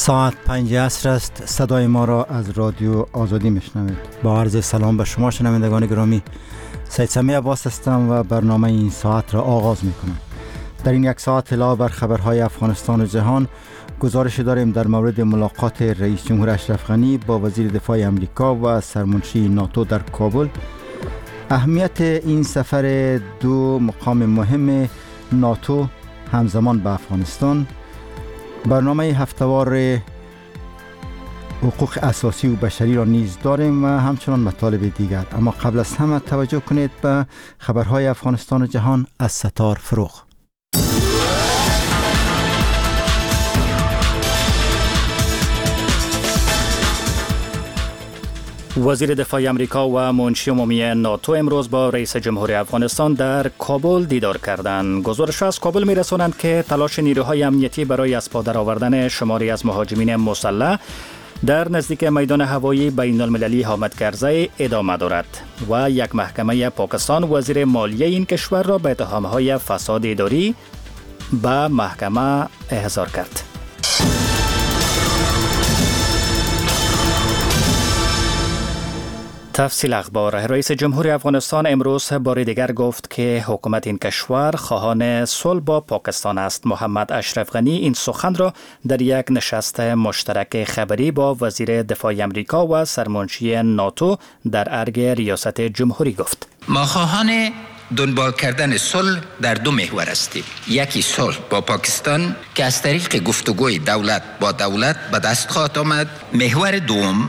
ساعت 5 عصر است. صدای ما را از رادیو آزادی میشنوید. با عرض سلام به شما شنوندگان گرامی، سید سمیع عباس هستم و برنامه این ساعت را آغاز میکنم. در این یک ساعت علاوه بر خبرهای افغانستان و جهان، گزارش داریم در مورد ملاقات رئیس جمهور اشرف غنی با وزیر دفاع امریکا و سرمنشی ناتو در کابل، اهمیت این سفر دو مقام مهم ناتو همزمان به افغانستان، برنامه هفته‌وار حقوق اساسی و بشری را نیز داریم و همچنان مطالب دیگر. اما قبل از همه توجه کنید به خبرهای افغانستان و جهان از ستار فروغ. وزیر دفاع امریکا و منشی عمومی ناتو امروز با رئیس جمهور افغانستان در کابل دیدار کردند. گزارش از کابل می‌رسانند که تلاش نیروهای امنیتی برای از پا درآوردن شماری از مهاجمین مسلح در نزدیک میدان هوایی بین المللی حامد کرزی ادامه دارد و یک محکمه پاکستان وزیر مالیه این کشور را به اتهام‌های فساد اداری به محکمه احضار کرد. تفصیل اخبار. رئیس جمهور افغانستان امروز بار دیگر گفت که حکومت این کشور خواهان صلح با پاکستان است. محمد اشرف غنی این سخن را در یک نشست مشترک خبری با وزیر دفاع امریکا و سرمنشی ناتو در ارگ ریاست جمهوری گفت. ما خواهان دنبال کردن صلح در دو محور هستیم. یکی صلح با پاکستان که از طریق گفتگوی دولت با دولت به دست خواهد آمد. محور دوم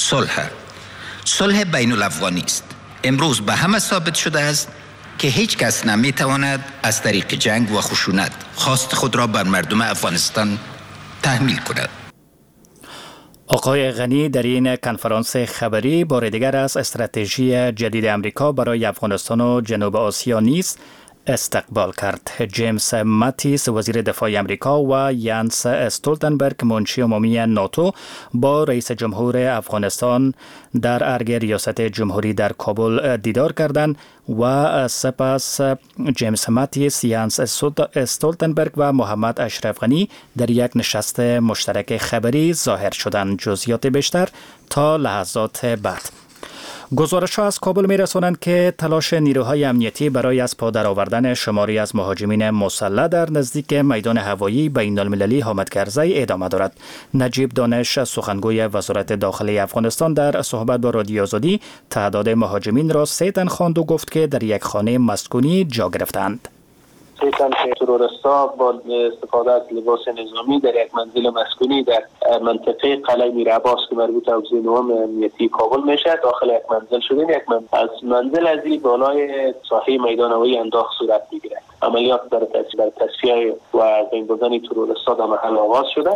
صلح بین الافغانی است. امروز به همه ثابت شده است که هیچ کس نمیتواند از طریق جنگ و خشونت خواست خود را بر مردم افغانستان تحمیل کند. آقای غنی در این کنفرانس خبری بار دیگر از استراتژی جدید امریکا برای افغانستان و جنوب آسیا نیز استقبال کرد. جیمز ماتیس وزیر دفاع امریکا و یانس استولتنبرگ منشی عمومی ناتو با رئیس جمهور افغانستان در ارگ ریاست جمهوری در کابل دیدار کردند و سپس جیمز ماتیس، یانس استولتنبرگ و محمد اشرف غنی در یک نشست مشترک خبری ظاهر شدند. جزئیات بیشتر تا لحظات بعد. گزارش‌ها از کابل می‌رسانند که تلاش نیروهای امنیتی برای از پا درآوردن شماری از مهاجمین مسلح در نزدیک میدان هوایی بین المللی حامد کرزی ادامه دارد. نجیب دانش سخنگوی وزارت داخلی افغانستان در صحبت با رادیو آزادی تعداد مهاجمین را 3 تن خواند و گفت که در یک خانه مسکونی جا گرفتند. 3 تن تروریست‌ها با استفاده از لباس نظامی در یک منزل مسکونی در منطقه قلعه میر عباس که مربوط به حوزه نهم امنیتی کابل میشه داخل یک منزل شدن. از منزل از بالای ساحه میدان هوایی انداخت صورت میگیره. عملیات در تصفیه و از بین بردن تروریست‌ها در محل آغاز شده.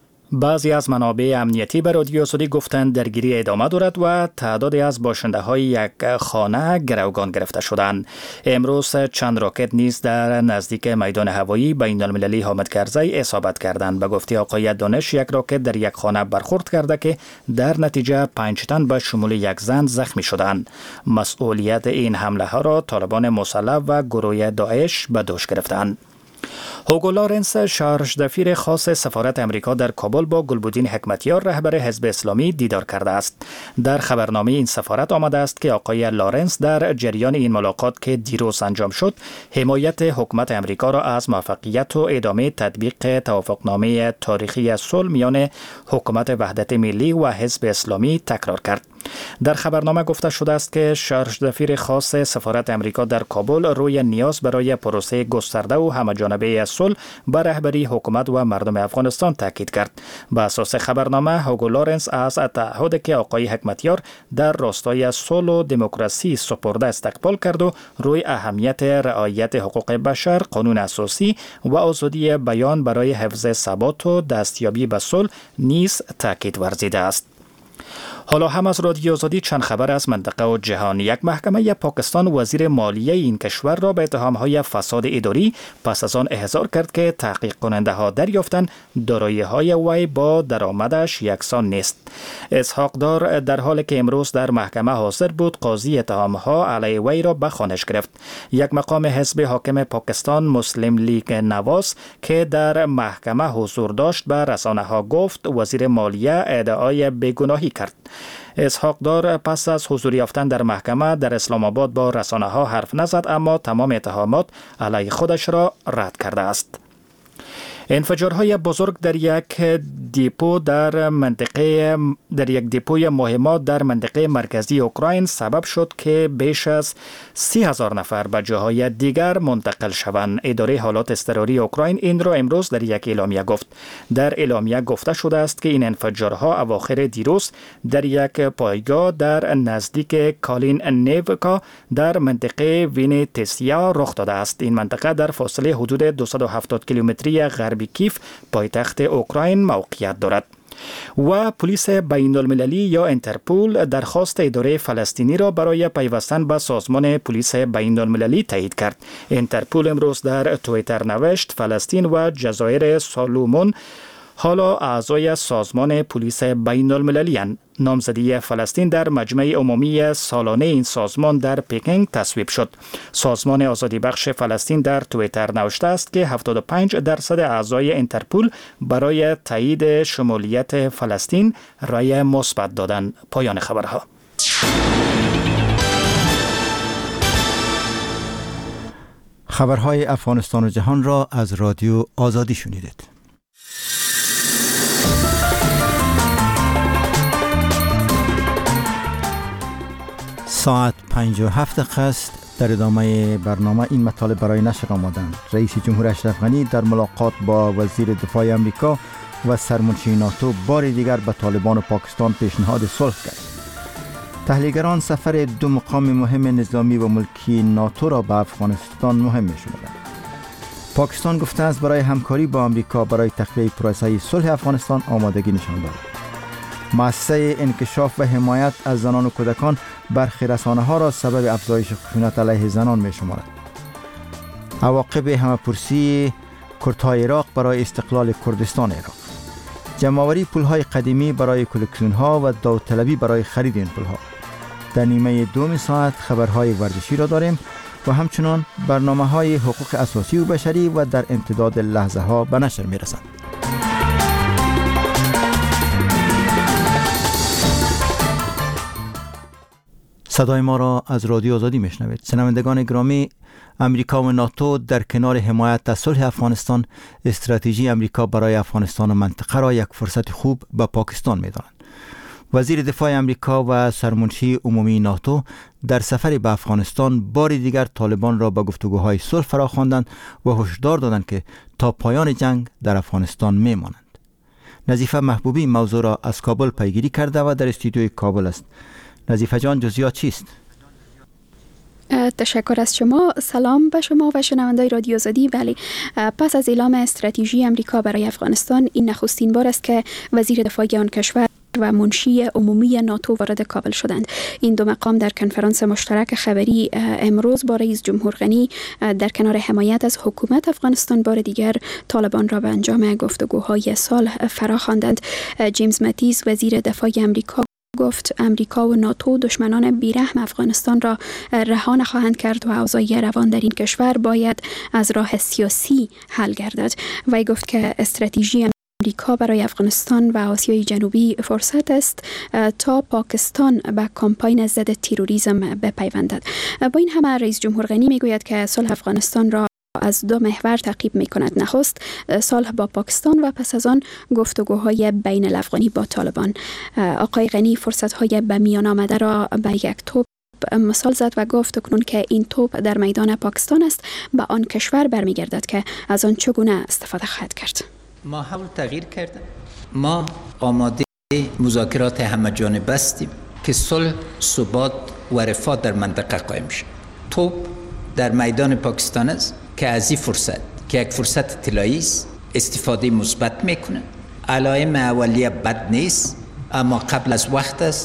بعضی از منابع امنیتی به رادیو آزادی گفتند درگیری ادامه دارد و تعدادی از باشنده های یک خانه گروگان گرفته شدند. امروز چند راکت نیز در نزدیک میدان هوایی بین المللی حامد کرزی اصابت کردند. به گفته آقای دانش یک راکت در یک خانه برخورد کرده که در نتیجه 5 تن به شمول یک زن زخمی شدند. مسئولیت این حمله ها را طالبان مسلح و گروه داعش به دوش گرفتند. هوگو لارنس شارژ دفیر خاص سفارت امریکا در کابل با گلبدین حکمتیار رهبر حزب اسلامی دیدار کرده است. در خبرنامه این سفارت آمده است که آقای لارنس در جریان این ملاقات که دیروز انجام شد حمایت حکومت امریکا را از موفقیت و ادامه تطبیق توافقنامه تاریخی صلح میان حکومت وحدت ملی و حزب اسلامی تکرار کرد. در خبرنامه گفته شده است که شارژ دفیر خاص سفارت امریکا در کابل روی نیاز برای پروسه گسترده و همه‌جانبه صلح به رهبری حکومت و مردم افغانستان تاکید کرد. به اساس خبرنامه هوگو لارنس از تعهدی که آقای حکمتیار در راستای صلح و دموکراسی سپرده استقبال کرد و روی اهمیت رعایت حقوق بشر، قانون اساسی و آزادی بیان برای حفظ ثبات و دستیابی به صلح نیز تاکید ورزیده است. حالا هم از رادیو آزادی چند خبر از منطقه و جهان. یک محکمه پاکستان وزیر مالیه این کشور را به اتهام‌های فساد اداری پس از آن احضار کرد که تحقیق کننده ها دریافتند دارایی‌های وی با درآمدش یکسان نیست. اسحاق دار در حالی که امروز در محکمه حاضر بود، قاضی اتهام‌ها علیه وی را به خوانش گرفت. یک مقام حزب حاکم پاکستان مسلم لیگ نواز که در محکمه حضور داشت به رسانه‌ها گفت وزیر مالیه ادعای بیگناهی کرد. اسحاق دار پس از حضور یافتن در محکمه در اسلام آباد با رسانه‌ها حرف نزد، اما تمام اتهامات علیه خودش را رد کرده است. انفجارهای بزرگ در یک دیپوی مهمات در منطقه مرکزی اوکراین سبب شد که بیش از 30,000 نفر به جاهای دیگر منتقل شوند. اداره حالات اضطراری اوکراین این را امروز در یک اعلامیه گفت. در اعلامیه گفته شده است که این انفجارها اواخر دیروز در یک پایگاه در نزدیک کالین نیوکا در منطقه وینیتسیا رخ داده است. این منطقه در فاصله حدود 270 کیلومتری غربی کیف پایتخت اوکراین موقعیت دارد. و پلیس بین المللی یا انترپول درخواست اداره فلسطینی را برای پیوستن به سازمان پلیس بین المللی تایید کرد. انترپول امروز در توییتر نوشت فلسطین و جزایر سالومون حالا اعضای سازمان پلیس بین المللی اند. نامزدی فلسطین در مجمع عمومی سالانه این سازمان در پکینگ تصویب شد. سازمان آزادی بخش فلسطین در توییتر نوشته است که 75% اعضای انترپول برای تایید شمولیت فلسطین رأی مثبت دادند. پایان خبرها. خبرهای افغانستان و جهان را از رادیو آزادی شنیدید. ساعت 57 است. در ادامه برنامه این مطالب برای نشر آمدند. رئیس جمهور اشرف غنی در ملاقات با وزیر دفاع امریکا و سرمنشی ناتو بار دیگر به طالبان و پاکستان پیشنهاد صلح کرد. تحلیلگران سفر دو مقام مهم نظامی و ملکی ناتو را به افغانستان مهم می‌شمارند. پاکستان گفته است برای همکاری با امریکا برای تخفیف پروسه صلح افغانستان آمادگی نشان دارد. مؤسسه انکشاف و حمایت از زنان و کودکان برخی رسانه‌ها را سبب افزایش خشونت علیه زنان می‌شمارد. عواقب همه‌پرسی کردهای عراق برای استقلال کردستان عراق. جمع‌آوری پل‌های قدیمی برای کلکسیون‌ها و داوطلبی برای خرید این پل‌ها. در نیمه دوم ساعت خبرهای ورزشی را داریم و همچنان برنامه‌های حقوق اساسی و بشری و در امتداد لحظه‌ها به نشر می‌رسند. صدای ما را از رادیو آزادی میشنوید. شنوندگان گرامی، امریکا و ناتو در کنار حمایت از صلح افغانستان، استراتژی امریکا برای افغانستان و منطقه را یک فرصت خوب به پاکستان می‌دانند. وزیر دفاع امریکا و سرمنشی عمومی ناتو در سفر به افغانستان بار دیگر طالبان را به گفتگوهای صلح فراخواندند و هشدار دادند که تا پایان جنگ در افغانستان میمانند. نظیفه محبوبی موضوع را از کابل پیگیری کرده و در استودیوی کابل است. نظیفه جان، جزئیات چیست؟ تشکر از شما. سلام به شما و شنوندای رادیو آزادی. بله، پس از اعلام استراتژی امریکا برای افغانستان، این نخستین بار است که وزیر دفاع آن کشور و منشی عمومی ناتو وارد کابل شدند. این دو مقام در کنفرانس مشترک خبری امروز با رئیس جمهور غنی در کنار حمایت از حکومت افغانستان بار دیگر طالبان را به انجام گفتگوهای صلح فراخواندند. جیمز ماتیس وزیر دفاع امریکا گفت امریکا و ناتو دشمنان بیرحم افغانستان را رها نخواهند کرد و اوضاع روان در این کشور باید از راه سیاسی حل گردد. وی گفت که استراتژی امریکا برای افغانستان و آسیای جنوبی فرصت است تا پاکستان به کمپاین ضد تروریسم بپیوندد. با این همه رئیس جمهور غنی میگوید که صلح افغانستان را از دو محور تعقیب می کند. نخست صلح با پاکستان و پس از آن گفتگوهای بین الافغانی با طالبان. آقای غنی فرصت‌های به میان آمده را به یک توپ مثال زد و گفت اکنون که این توپ در میدان پاکستان است، به آن کشور برمیگردد که از آن چگونه استفاده خواهد کرد. ما حول تغییر کردیم. ما آماده مذاکرات همه جانبه هستیم که صلح، ثبات و رفاه در منطقه قائم شد. توپ در میدان پاکستان است که از این فرصت که یک فرصت طلایی است استفاده مثبت میکنه. علائم اولیه بد نیست، اما قبل از وقت است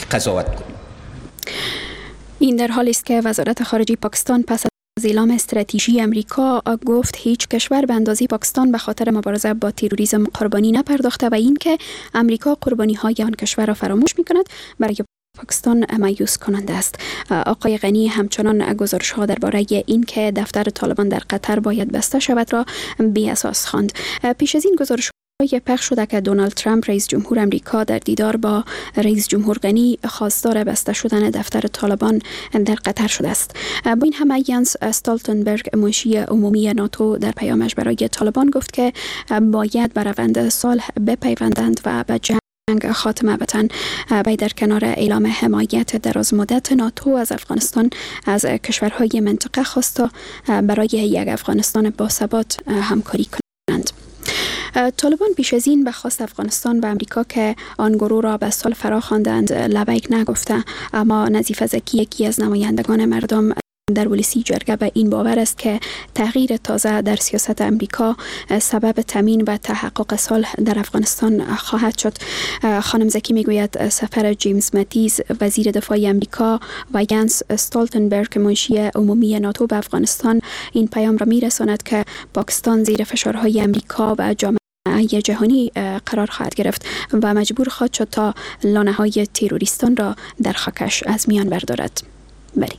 قضاوت کنیم. این در حالی است که وزارت خارجه پاکستان پس از اعلام استراتژی امریکا گفت هیچ کشور به اندازه پاکستان به خاطر مبارزه با تروریسم قربانی نپرداخته و اینکه امریکا قربانی های آن کشور را فراموش می‌کند برای پاکستان مایوس کننده است. آقای غنی همچنان گزارش ها درباره اینکه دفتر طالبان در قطر باید بسته شود را بی اساس خواند. پیش از این گزارش پخش شده که دونالد ترامپ رئیس جمهور امریکا در دیدار با رئیس جمهور غنی خواستار بسته شدن دفتر طالبان در قطر شده است. با این همه ینس استولتنبرگ منشی عمومی ناتو در پیامش برای طالبان گفت که باید به روند صلح بپیوندند و به جنگ خاتمه بدهند. وی در کنار اعلام حمایت دراز مدت ناتو از افغانستان از کشورهای منطقه خواست تا برای یک افغانستان باثبات همکاری کنند. طالبان پیش از این به خواست افغانستان و امریکا که آن گروه را به صلح فرا خواندند لبیک نگفته، اما نظیفه زکی یکی از نمایندگان مردم در ولسی جرگه به این باور است که تغییر تازه در سیاست امریکا سبب تامین و تحقق صلح در افغانستان خواهد شد. خانم زکی میگوید سفر جیمز ماتیز وزیر دفاع امریکا و ینس استولتنبرگ منشی عمومی ناتو به افغانستان این پیام را میرساند که پاکستان زیر فشارهای امریکا و جامعه جهانی قرار خواهد گرفت و مجبور خواهد شد تا لانه‌های تروریستان را در خاکش از میان بردارد. بله.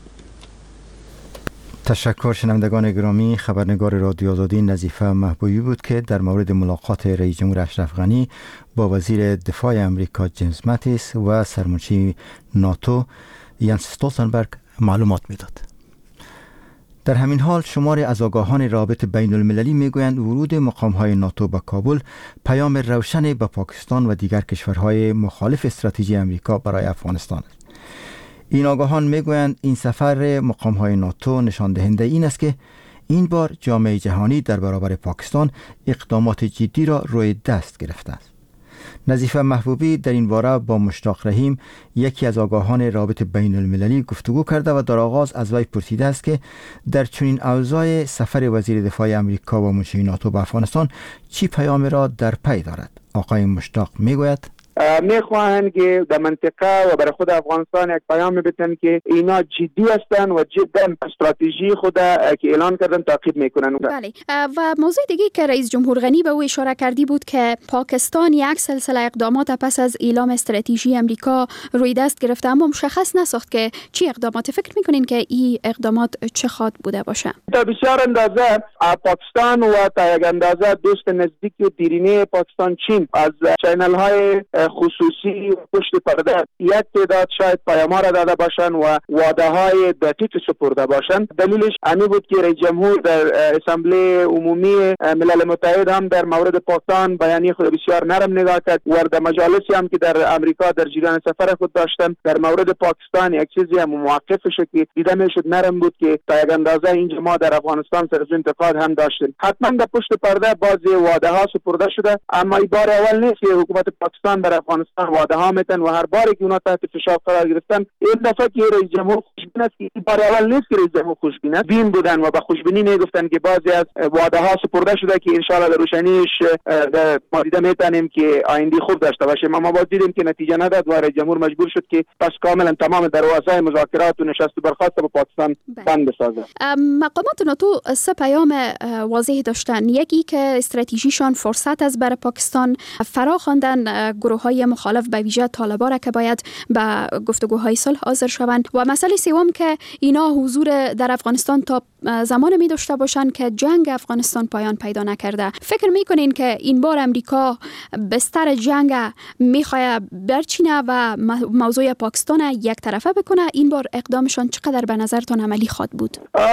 تشکر. شنوندگان گرامی، خبرنگار رادیو آزادی نظیفه محبوبی بود که در مورد ملاقات رئیس جمهور اشرف غنی با وزیر دفاع امریکا جیمز ماتیس و سرمنشی ناتو ینس استولتنبرگ معلومات میداد. در همین حال شماری از آگاهان رابطه بین المللی میگویند ورود مقام‌های ناتو به کابل پیام روشنی به پاکستان و دیگر کشورهای مخالف استراتژی امریکا برای افغانستان است. این آگاهان میگویند این سفر مقام‌های ناتو نشان دهنده این است که این بار جامعه جهانی در برابر پاکستان اقدامات جدی را روی دست گرفته است. نظیفه محبوبی در این باره با مشتاق رحیم یکی از آگاهان رابطه بین المللی گفتگو کرده و در آغاز از وی پرسیده است که در چنین اوضاع سفر وزیر دفاع امریکا و منشی ناتو به افغانستان چی پیامی را در پی دارد. آقای مشتاق میگوید میخواهند که در منطقه و برای خود افغانستان یک پیام بدن که اینا جدی هستند و جدا استراتژی خود که اعلان کردن تعقیب میکنن. بله. و موضوع دیگه که رئیس جمهور غنی به او اشاره کردی بود که پاکستان یک سلسله اقدامات پس از اعلام استراتژی امریکا روی دست گرفته، اما مشخص نساخت که چی اقدامات. فکر میکنین که این اقدامات چه خواهد بوده باشه؟ تا بسیار اندازه پاکستان و تا یک اندازه دوست نزدیک دیرینه پاکستان چین از چینل های خصوصی پشت پرده یک تعداد شاید پیام‌ها را داده باشند و وعده‌های دقیق سپرده باشند. دلیلش همین بود که رئیس جمهور در اسمبلی عمومی ملل متحد هم در مورد پاکستان بیانیه خود بسیار نرم نگاه کرد و در مجالسی هم که در امریکا در جریان سفر خود داشتن در مورد پاکستان یک چیزی هم موقف شد که دیده میشد نرم بود که تا یک اندازه اینجا ما در افغانستان طرز انتقاد هم داشتیم. حتما در پشت پرده بعضی وعده‌ها سپرده شده، اما این بار اول نیست که حکومت پاکستان در افغانستان وعده ها میتن و هر باری که اونا تحت فشار قرار گرفتن این دفعه که رئیس جمهور خوشبین است که این بار اول نیست که رئیس جمهور خوشبین است، بین بودن و با خوشبینی میگفتن که بعضی از وعده ها سپرده شده که ان شاء الله در روشنیش ما دیده میتونیم که آینده خوب داشته باشیم. اما ما دیدیم که نتیجه نداد و رئیس جمهور مجبور شد که پس کاملا تمام دروازه مذاکرات و نشست و برخاست با پاکستان بند بسازه. مقامات ناتو سه پیام واضح داشتن. یکی که استراتژیشان فرصت از برای پاکستان فرا خواندن گروه‌های مخالف به ویژه طالبان را که باید به گفتگوهای صلح حاضر شوند و مسئله سوم که اینا حضور در افغانستان تا زمان می داشته باشند که جنگ افغانستان پایان پیدا نکرده. فکر میکنین که این بار امریکا بستر جنگ میخواد برچینه و موضوع پاکستان یک طرفه بکنه؟ این بار اقدامشان چقدر به نظرتان عملی خواهد بود؟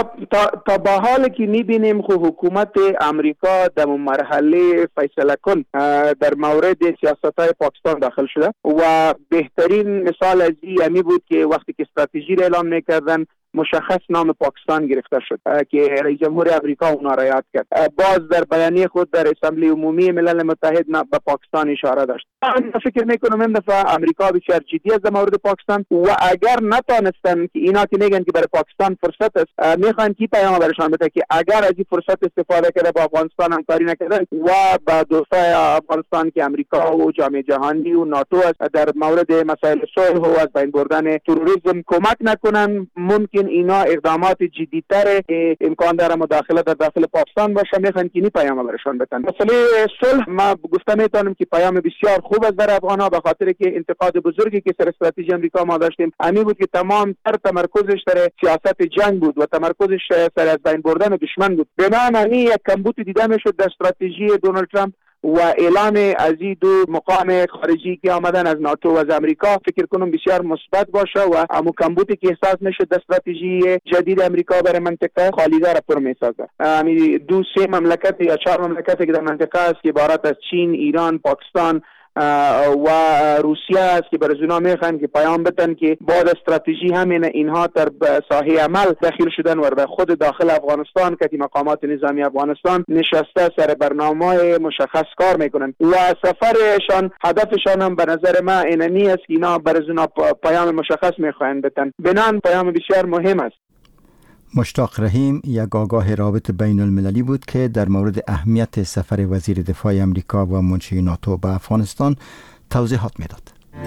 تا با حالی که میبینیم خو حکومت امریکا در مرحله فیصله کن در مورد سیاست‌های پاکستان داخل شده و بهترین مثال از این بود که وقتی که استراتژی را اعلام میکردن مشخص نام پاکستان گرفته شد که رئیس جمهور امریکا اون را یاد کرد. باز در بیانیه خود در اسمبلی عمومی ملل متحد به پاکستان اشاره داشت. من فکر میکنم این دفعه امریکا بسیار جدی است در مورد پاکستان و اگر نتونستن که اینا که میگن که برای پاکستان فرصت است، میخوان کی پیام برشان بده که اگر از این فرصت استفاده کرده با افغانستان همکاری نکردن و با دوستای افغانستان که امریکا و جامعه جهانی و ناتو است در مورد مسائل صلح و از بین بردن تروریسم کمک نکنن، ممکن اینا اقدامات جدی‌تر امکان داره مداخله در داخل پاکستان باشه. میخوان که این پیام برشان بدن. مسئله صلح ما گفته میتونم که پیام بسیار خوب است برای افغان‌ها، به خاطر که انتقاد بزرگی که سر استراتژی امریکا ما داشتیم همین بود که تمام تمرکزش در سیاست جنگ بود و تمرکزش سر از بین بردن دشمن بود. به معنی یک کمبود دیده میشد در استراتژی دونالد ترامپ و اعلام از این دو مقام خارجی که آمدن از ناتو و از امریکا فکر کنم بسیار مثبت باشه و همون کمبودی که احساس میشه در استراتژی جدید امریکا برای منطقه خالیگاه را پر میسازه. همین دو سه مملکت یا 4 مملکتی که در منطقه است که عبارت از چین، ایران، پاکستان و روسیه است که برای اونا میخوان که پیام بدن که بعد استراتژی همین اینها در ساحه عمل داخل شدن و به خود داخل افغانستان که مقامات نظامی افغانستان نشسته سر برنامه مشخص کار میکنن و سفرشان هدفشان هم به نظر من اینمی است که اینا برای اونا پیام مشخص میخوان بدن. بنان پیام بسیار مهم است. مشتاق رحیم یک آگاه رابط بین المللی بود که در مورد اهمیت سفر وزیر دفاع امریکا و منشی ناتو به افغانستان توضیحات میداد.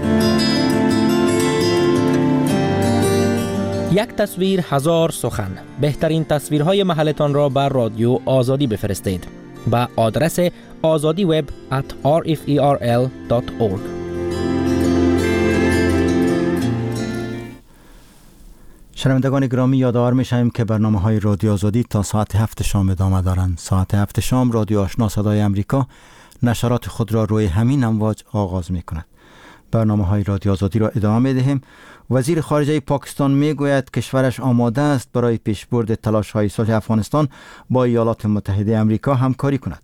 یک تصویر هزار سخن. بهترین تصویرهای محلتان را بر رادیو آزادی بفرستید به آدرس azadiweb@rferl.org. شنوندگان گرامی، یادآور می‌شویم که برنامه‌های رادیو آزادی تا ساعت 7 شام ادامه دارند. ساعت 7 شام رادیو آشنا صدای امریکا نشرات خود را روی همین امواج آغاز می‌کند. برنامه‌های رادیو آزادی را ادامه می‌دهیم. وزیر خارجه پاکستان میگوید کشورش آماده است برای پیشبرد تلاش‌های صلح افغانستان با ایالات متحده آمریکا همکاری کند.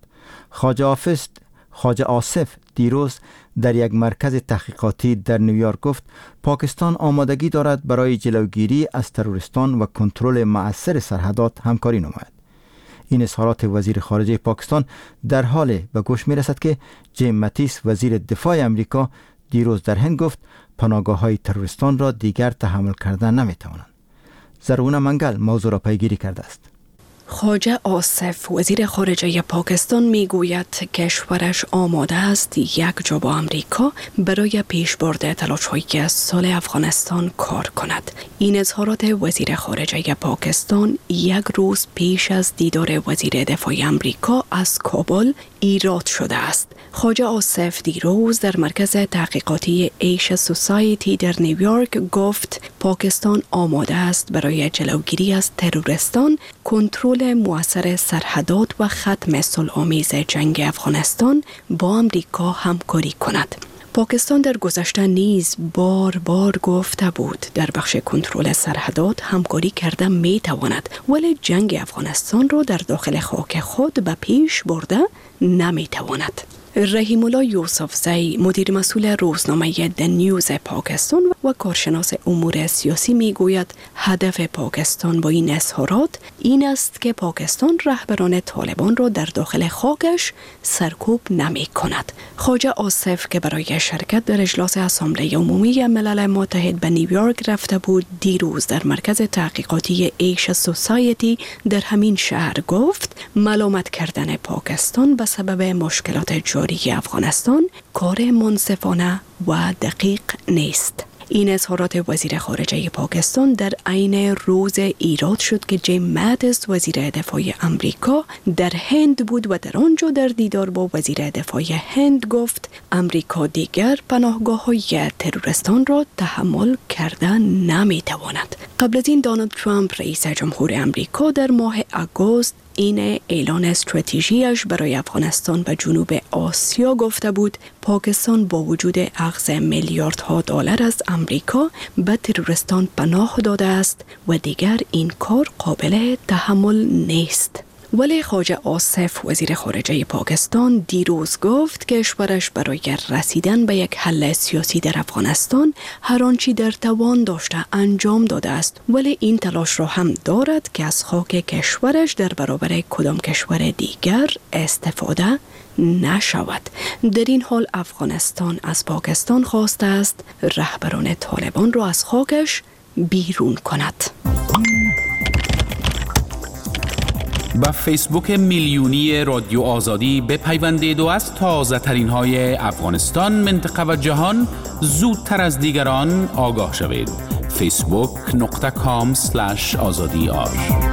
خواجه آصف دیروز در یک مرکز تحقیقاتی در نیویورک گفت پاکستان آمادگی دارد برای جلوگیری از تروریستان و کنترل مؤثر سرحدات همکاری نماید. این اظهارات وزیر خارجه پاکستان در حال به گوش می رسد که جیم ماتیس وزیر دفاع امریکا دیروز در هند گفت پناهگاه‌های تروریستان را دیگر تحمل کردن نمی توانند. زرونه منگل موضوع را پیگیری کرده است. خواجه آصف وزیر خارجه پاکستان میگوید کشورش آماده است یک جا با امریکا برای پیشبرد تلاش‌های صلح افغانستان کار کند. این اظهارات وزیر خارجه پاکستان یک روز پیش از دیدار وزیر دفاع امریکا از کابل ایراد شده است. خواجه آصف دیروز در مرکز تحقیقاتی ایشا سوسایتی در نیویورک گفت پاکستان آماده است برای جلوگیری از تروریستان، کنترل مؤثر سرحدات و ختم صلح‌آمیز جنگ افغانستان با امریکا همکاری کند. پاکستان در گذشته نیز بار گفته بود در بخش کنترل سرحدات همکاری کرده می تواند، ولی جنگ افغانستان را در داخل خاک خود به پیش برده نمی تواند. رحیم الله یوسفزی مدیر مسئول روزنامه د نیوز پاکستان و کارشناس امور سیاسی میگوید هدف پاکستان با این اظهارات این است که پاکستان رهبران طالبان را در داخل خاکش سرکوب نمی کند. خواجه آصف که برای شرکت در اجلاس اسامبله عمومی ملل متحد به نیویورک رفته بود دیروز در مرکز تحقیقاتی ایشا سوسایتی در همین شهر گفت ملامت کردن پاکستان به سبب مشکلات جاری افغانستان کار منصفانه و دقیق نیست. این اظهارات وزیر خارجه پاکستان در عین روز ایراد شد که جیم ماتیس وزیر دفاع امریکا در هند بود و در آنجا در دیدار با وزیر دفاع هند گفت امریکا دیگر پناهگاه‌های تروریستان را تحمل کردن نمی‌تواند. قبل از این دونالد ترامپ رئیس جمهور امریکا در ماه آگوست این اعلان استراتژیش برای افغانستان و جنوب آسیا گفته بود پاکستان با وجود اخذ میلیاردها دلار از امریکا به تروریستان پناه داده است و دیگر این کار قابل تحمل نیست. ولی خواجه آصف وزیر خارجه پاکستان دیروز گفت که کشورش برای رسیدن به یک حل سیاسی در افغانستان هر آنچه در توان داشته انجام داده است، ولی این تلاش را هم دارد که از خاک کشورش در برابر کدام کشور دیگر استفاده نشود. در این حال افغانستان از پاکستان خواسته است رهبران طالبان را از خاکش بیرون کند. با فیسبوک میلیونی رادیو آزادی بپیوندید و از تازه ترین های افغانستان، منطقه و جهان زودتر از دیگران آگاه شوید. facebook.com/azadi.ar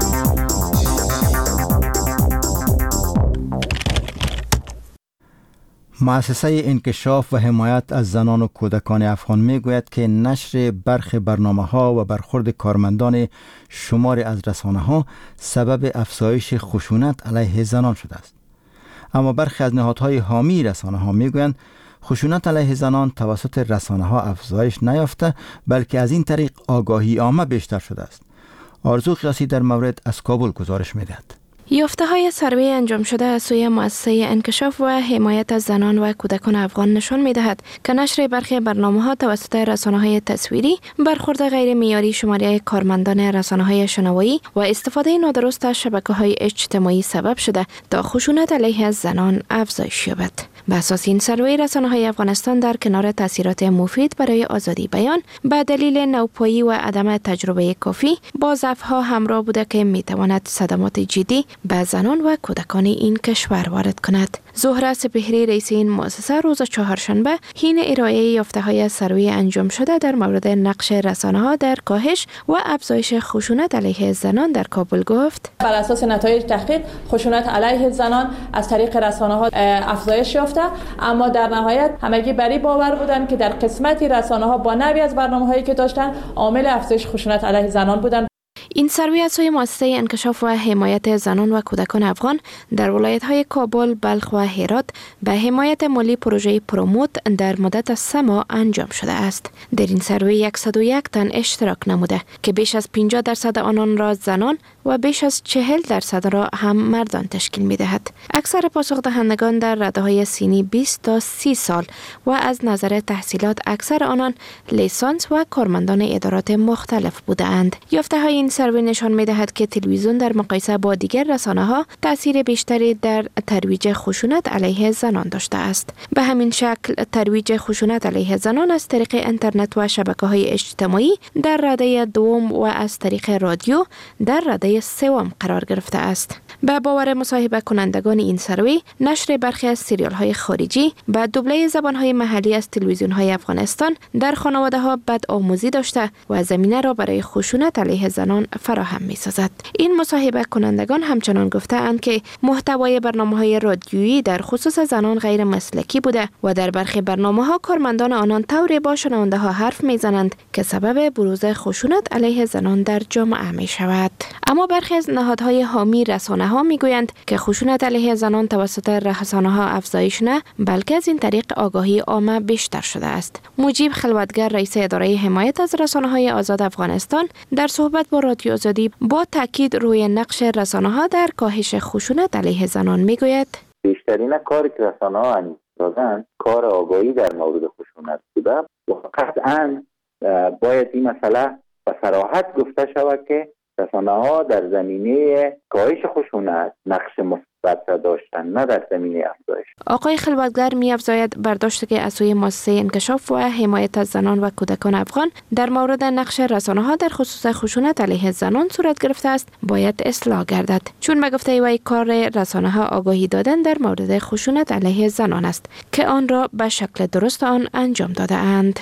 مؤسسه انکشاف و حمایت از زنان و کودکان افغان میگوید که نشر برخی برنامه‌ها و برخورد کارمندان شماری از رسانه‌ها سبب افزایش خشونت علیه زنان شده است. اما برخی از نهادهای حامی رسانه‌ها میگویند خشونت علیه زنان توسط رسانه‌ها افزایش نیافته، بلکه از این طریق آگاهی عامه بیشتر شده است. آرزو قیاسی در مورد از کابل گزارش می‌دهد. یافته‌های سروی انجام شده از سوی مؤسسه انکشاف و حمایت از زنان و کودکان افغان نشان می‌دهد که نشر برخی برنامه‌ها توسط رسانه‌های تصویری، برخورد غیر معیاری شماری کارمندان رسانه‌های شنوایی و استفاده نادرست از شبکه‌های اجتماعی سبب شده تا خشونت علیه زنان افزایش یابد. به اساس این سروی، رسانه‌های افغانستان در کنار تاثیرات مفید برای آزادی بیان به دلیل نوپایی و عدم تجربه کافی با ضعف‌ها همراه بوده که می‌تواند صدمات جدی به زنان و کودکان این کشور وارد کند. زهره سپهری رئیس این مؤسسه روز چهارشنبه حین ارائه یافته‌های سروی انجام شده در مورد نقش رسانه‌ها در کاهش و افزایش خشونت علیه زنان در کابل گفت: بر اساس نتایج تحقیق، خشونت علیه زنان از طریق رسانه‌ها افزایش یافته، اما در نهایت همگی بری باور بودند که در قسمتی رسانه‌ها با نوعی از برنامه‌هایی که داشتن عامل افزایش خشونت علیه زنان بودند. این سروی از سوی مؤسسه انکشاف و حمایت زنان و کودکان افغان در ولایت‌های کابل، بلخ و هرات به حمایت مالی پروژه پروموت در مدت 3 ماه انجام شده است. در این سروی 101 تن اشتراک نموده که بیش از 50% آنان را زنان و بیش از 40% را هم مردان تشکیل می‌دهد. اکثر پاسخ دهندگان در رده‌های سنی 20 تا 30 سال و از نظر تحصیلات اکثر آنان لیسانس و کارمندان ادارات مختلف بودند. یافته‌های این سروی نشان می‌دهد که تلویزیون در مقایسه با دیگر رسانه‌ها تأثیر بیشتری در ترویج خشونت علیه زنان داشته است. به همین شکل ترویج خشونت علیه زنان از طریق اینترنت و شبکه‌های اجتماعی در رده دوم و از طریق رادیو در رده سوم قرار گرفته است. به باور مصاحبه کنندگان این سروی، نشر برخی از سریال‌های خارجی با دوبله زبان‌های محلی از تلویزیون‌های افغانستان در خانواده‌ها بدآموزی داشته و زمینه را برای خشونت علیه زنان فراهم می‌سازد. این مصاحبه کنندگان همچنان گفته‌اند که محتوای برنامه‌های رادیویی در خصوص زنان غیر مسلکی بوده و در برخی برنامه‌ها کارمندان آنان طوری با شنونده‌ها حرف می‌زنند که سبب بروز خشونت علیه زنان در جامعه می‌شود. اما برخی از نهادهای حامی رسانه‌ها می‌گویند که خشونت علیه زنان توسط رسانه‌ها افزایش نه، بلکه از این طریق آگاهی عامه بیشتر شده است. مجیب خلوتگر رئیس اداره حمایت از رسانه‌های آزاد افغانستان در صحبت با رادیو آزادی با تاکید روی نقش رسانه‌ها در کاهش خشونت علیه زنان می‌گوید: بیشترین کاری که رسانه‌ها انجام دادن کار آگاهی در مورد خشونت بوده و قطعاً باید این مسئله به صراحت گفته شود که رسانه‌ها در زمینه کاهش خشونت نقش مثبت داشتن، نه در زمینه افزایش. آقای خلوتگر می‌افزاید برداشتی که از سوی مؤسسه انکشاف و حمایت از زنان و کودکان افغان در مورد نقش رسانه‌ها در خصوص خشونت علیه زنان صورت گرفته است باید اصلاح گردد، چون به گفته وی کار رسانه‌ها آگاهی دادن در مورد خشونت علیه زنان است که آن را به شکل درست آن انجام داده اند.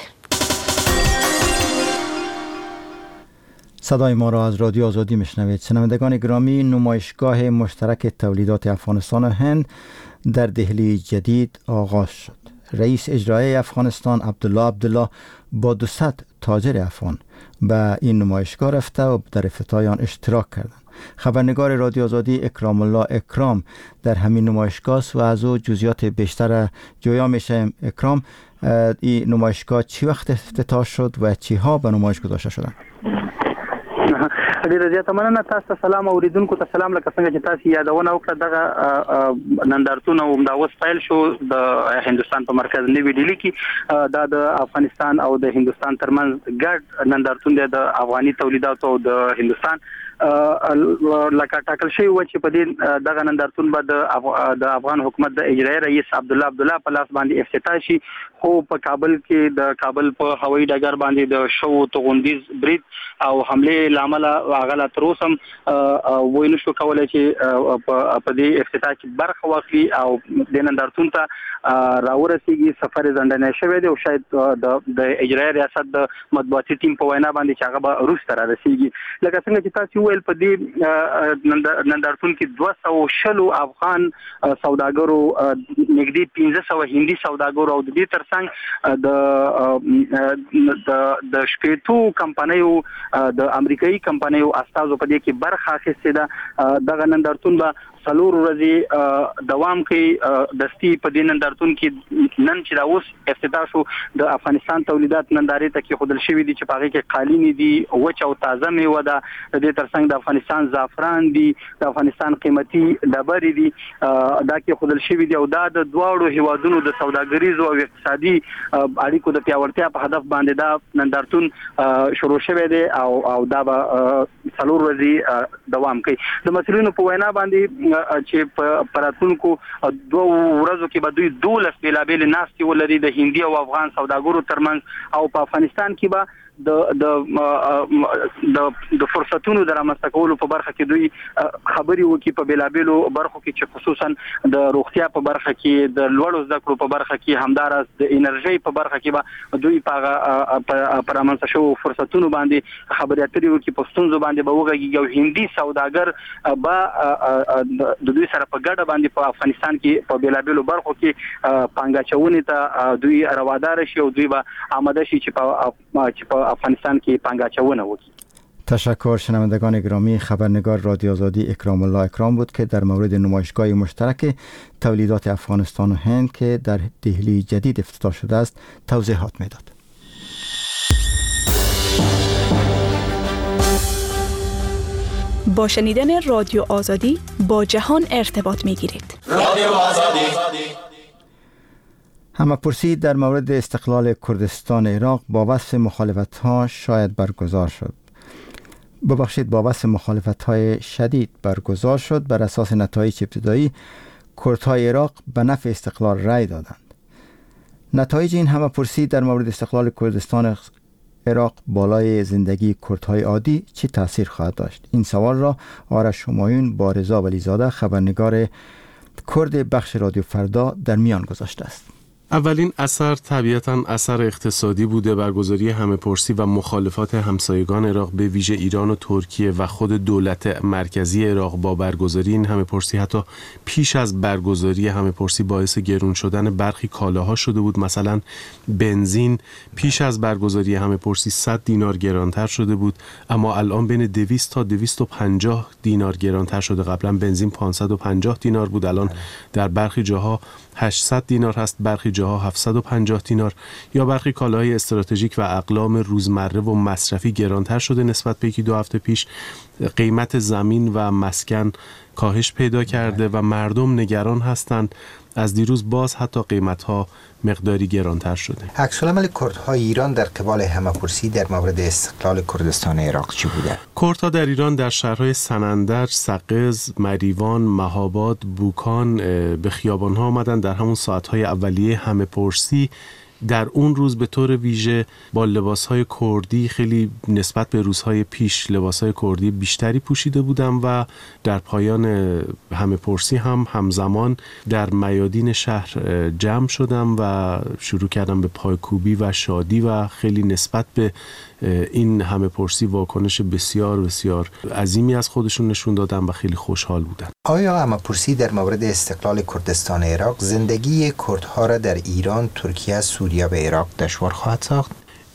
صدای ما را از رادیو آزادی میشنوید. شنوندگان گرامی، نمایشگاه مشترک تولیدات افغانستان و هند در دهلی جدید آغاز شد. رئیس اجرایی افغانستان عبدالله با 200 تاجر افغان به این نمایشگاه رفته و در افتتاح آن اشتراک کردند. خبرنگار رادیو آزادی اکرام الله اکرام در همین نمایشگاه و از او جزئیات بیشتر جویا میشه. اکرام، این نمایشگاه چی وقت افتتاح شد و چی ها به نمایش گذاشته شدند؟ ډیره زیاته مننه. تاسو سلام اوریدونکو ته سلام. لکه څنګه چې تاسو یادونه وکړه دغه نندارتون او د اوس فایل شو د هندستان په مرکز نوی ډیلی کې دا د افغانستان او د هندستان ترمنځ ګډ نندارتون دی د افغاني تولیداتو او د هندستان لکه ټاکل شوی و چې په دې دغه نندارتون به د افغان حکومت د اجرایي رئیس عبدالله په لاس باندې افتتاح شي، خو په کابل کې د کابل په هوایي ډګر باندې د شو توغندیز برید او حمله لامل هغه لا تر اوسه وینو شو کولای چې په دې افتتاح کې برخه واخلي او د نندارتون ته راورسیږي. سفر ځنډنه شوی دی او شاید د اجرایي ریاست د مطبوعاتي ټیم په وینا باندې چې هغه به روس ته رارسیږي. لکه څنګه چې تاسو ویل په دې نندارتون کې 200 افغان سوداګرو، نږدې 1500 هندي سوداګرو او د دې ترڅنګ د شپېتو کمپنیو د امریکایي کمپنیو استازو په دې کې برخه اخیستې ده. دغه نندارتون به 4 ورځې دوام کوي. دستي په دې نندارتون کې نن چې دا اوس افتتاح شو د افغانستان تولیدات نندارې ته کې خودل شوی دي چې په هغه کې قالینې دي، وچ او تازه میوه ده. د دې ترڅنګ د افغانستان زعفران دي، د افغانستان قیمتي ډبرې دي، دا کې خودل شوی دي او دا د دواړو هیوادونو د سوداګریزو او اقتصادي اړیکو د پیاوړتیا په هدف باندې دا نندارتون شروع شوی دی او دا به 4 ورځې دوام کوي. د مسؤلینو په وینا باندې چې په راتلونکو 2 ورځو کې به دوی 12 بیلابېل ناستې ولري د هندي او افغان سوداګرو ترمنځ او په افغانستان کې به د فرصتونو د رامنځته کولو په برخه کې دوی خبري وکړي په بیلابېلو برخو کې چې خصوصا د روغتیا په برخه کې، د لوړو زده کړو په برخه کې، همدارس د انرژي په برخه کې به دوی په رامنځته شوو فرصتونو باندې خبري اترې وکړي، په ستونزو باندې به وغږیږي او هندي سوداګر به د دوی سره په ګډه باندې په افغانستان کې په بیلابېلو برخو کې پانګاچونې ته دوی روادار شي او دوی به آماده شي چې په افغانستان کې پانګاچونه وکړي. تشکر. شنوندگان گرامی، خبرنگار رادیو آزادی اکرام الله اکرام بود که در مورد نمایشگاه مشترک تولیدات افغانستان و هند که در دهلی جدید افتتاح شده است توضیحات میداد. با شنیدن رادیو آزادی با جهان ارتباط میگیرید. رادیو آزادی. همه‌پرسی در مورد استقلال کردستان عراق با وصف مخالفت‌ها شاید برگزار شد. با وصف مخالفت‌های شدید برگزار شد. بر اساس نتایج ابتدایی کردهای عراق به نفع استقلال رأی دادند. نتایج این همه‌پرسی در مورد استقلال کردستان عراق بالای زندگی کردهای عادی چه تأثیر خواهد داشت؟ این سوال را آرش همایون با رضا ولیزاده خبرنگار کرد بخش رادیو فردا در میان گذاشته است. اولین اثر طبیعتاً اثر اقتصادی بوده. برگزاری همه‌پرسی و مخالفات همسایگان عراق به ویژه ایران و ترکیه و خود دولت مرکزی عراق با برگزاری این همه‌پرسی حتی پیش از برگزاری همه‌پرسی باعث گرون شدن برخی کالاها شده بود. مثلا بنزین پیش از برگزاری همه‌پرسی 100 دینار گرانتر شده بود، اما الان بین 200 تا 250 دینار گرانتر شده. قبلا بنزین 550 دینار بود، الان در برخی جاها 800 دینار هست، برخی جاها 750 دینار. یا برخی کالاهای استراتژیک و اقلام روزمره و مصرفی گرانتر شده نسبت به 2 هفته پیش. قیمت زمین و مسکن کاهش پیدا کرده و مردم نگران هستند. از دیروز باز حتی قیمت‌ها مقداری گرانتر شده. عکس‌العمل کردهای ایران در قبال همه‌پرسی در مورد استقلال کردستان عراق چی بوده؟ کردها در ایران در شهرهای سنندج، سقز، مریوان، مهاباد، بوکان به خیابان‌ها آمدند. در همون ساعت‌های اولیه همه‌پرسی در اون روز به طور ویژه با لباسهای کردی خیلی نسبت به روزهای پیش لباسهای کردی بیشتری پوشیده بودم و در پایان همه‌پرسی هم همزمان در میادین شهر جمع شدم و شروع کردم به پایکوبی و شادی و خیلی نسبت به این همه‌پرسی واکنش بسیار بسیار عظیمی از خودشون نشون دادن و خیلی خوشحال بودن. آیا همه‌پرسی در مورد استقلال کردستان عراق زندگی کردها را در ایران، ترکیه، سوریه و عراق دشوار خواهد ساخت؟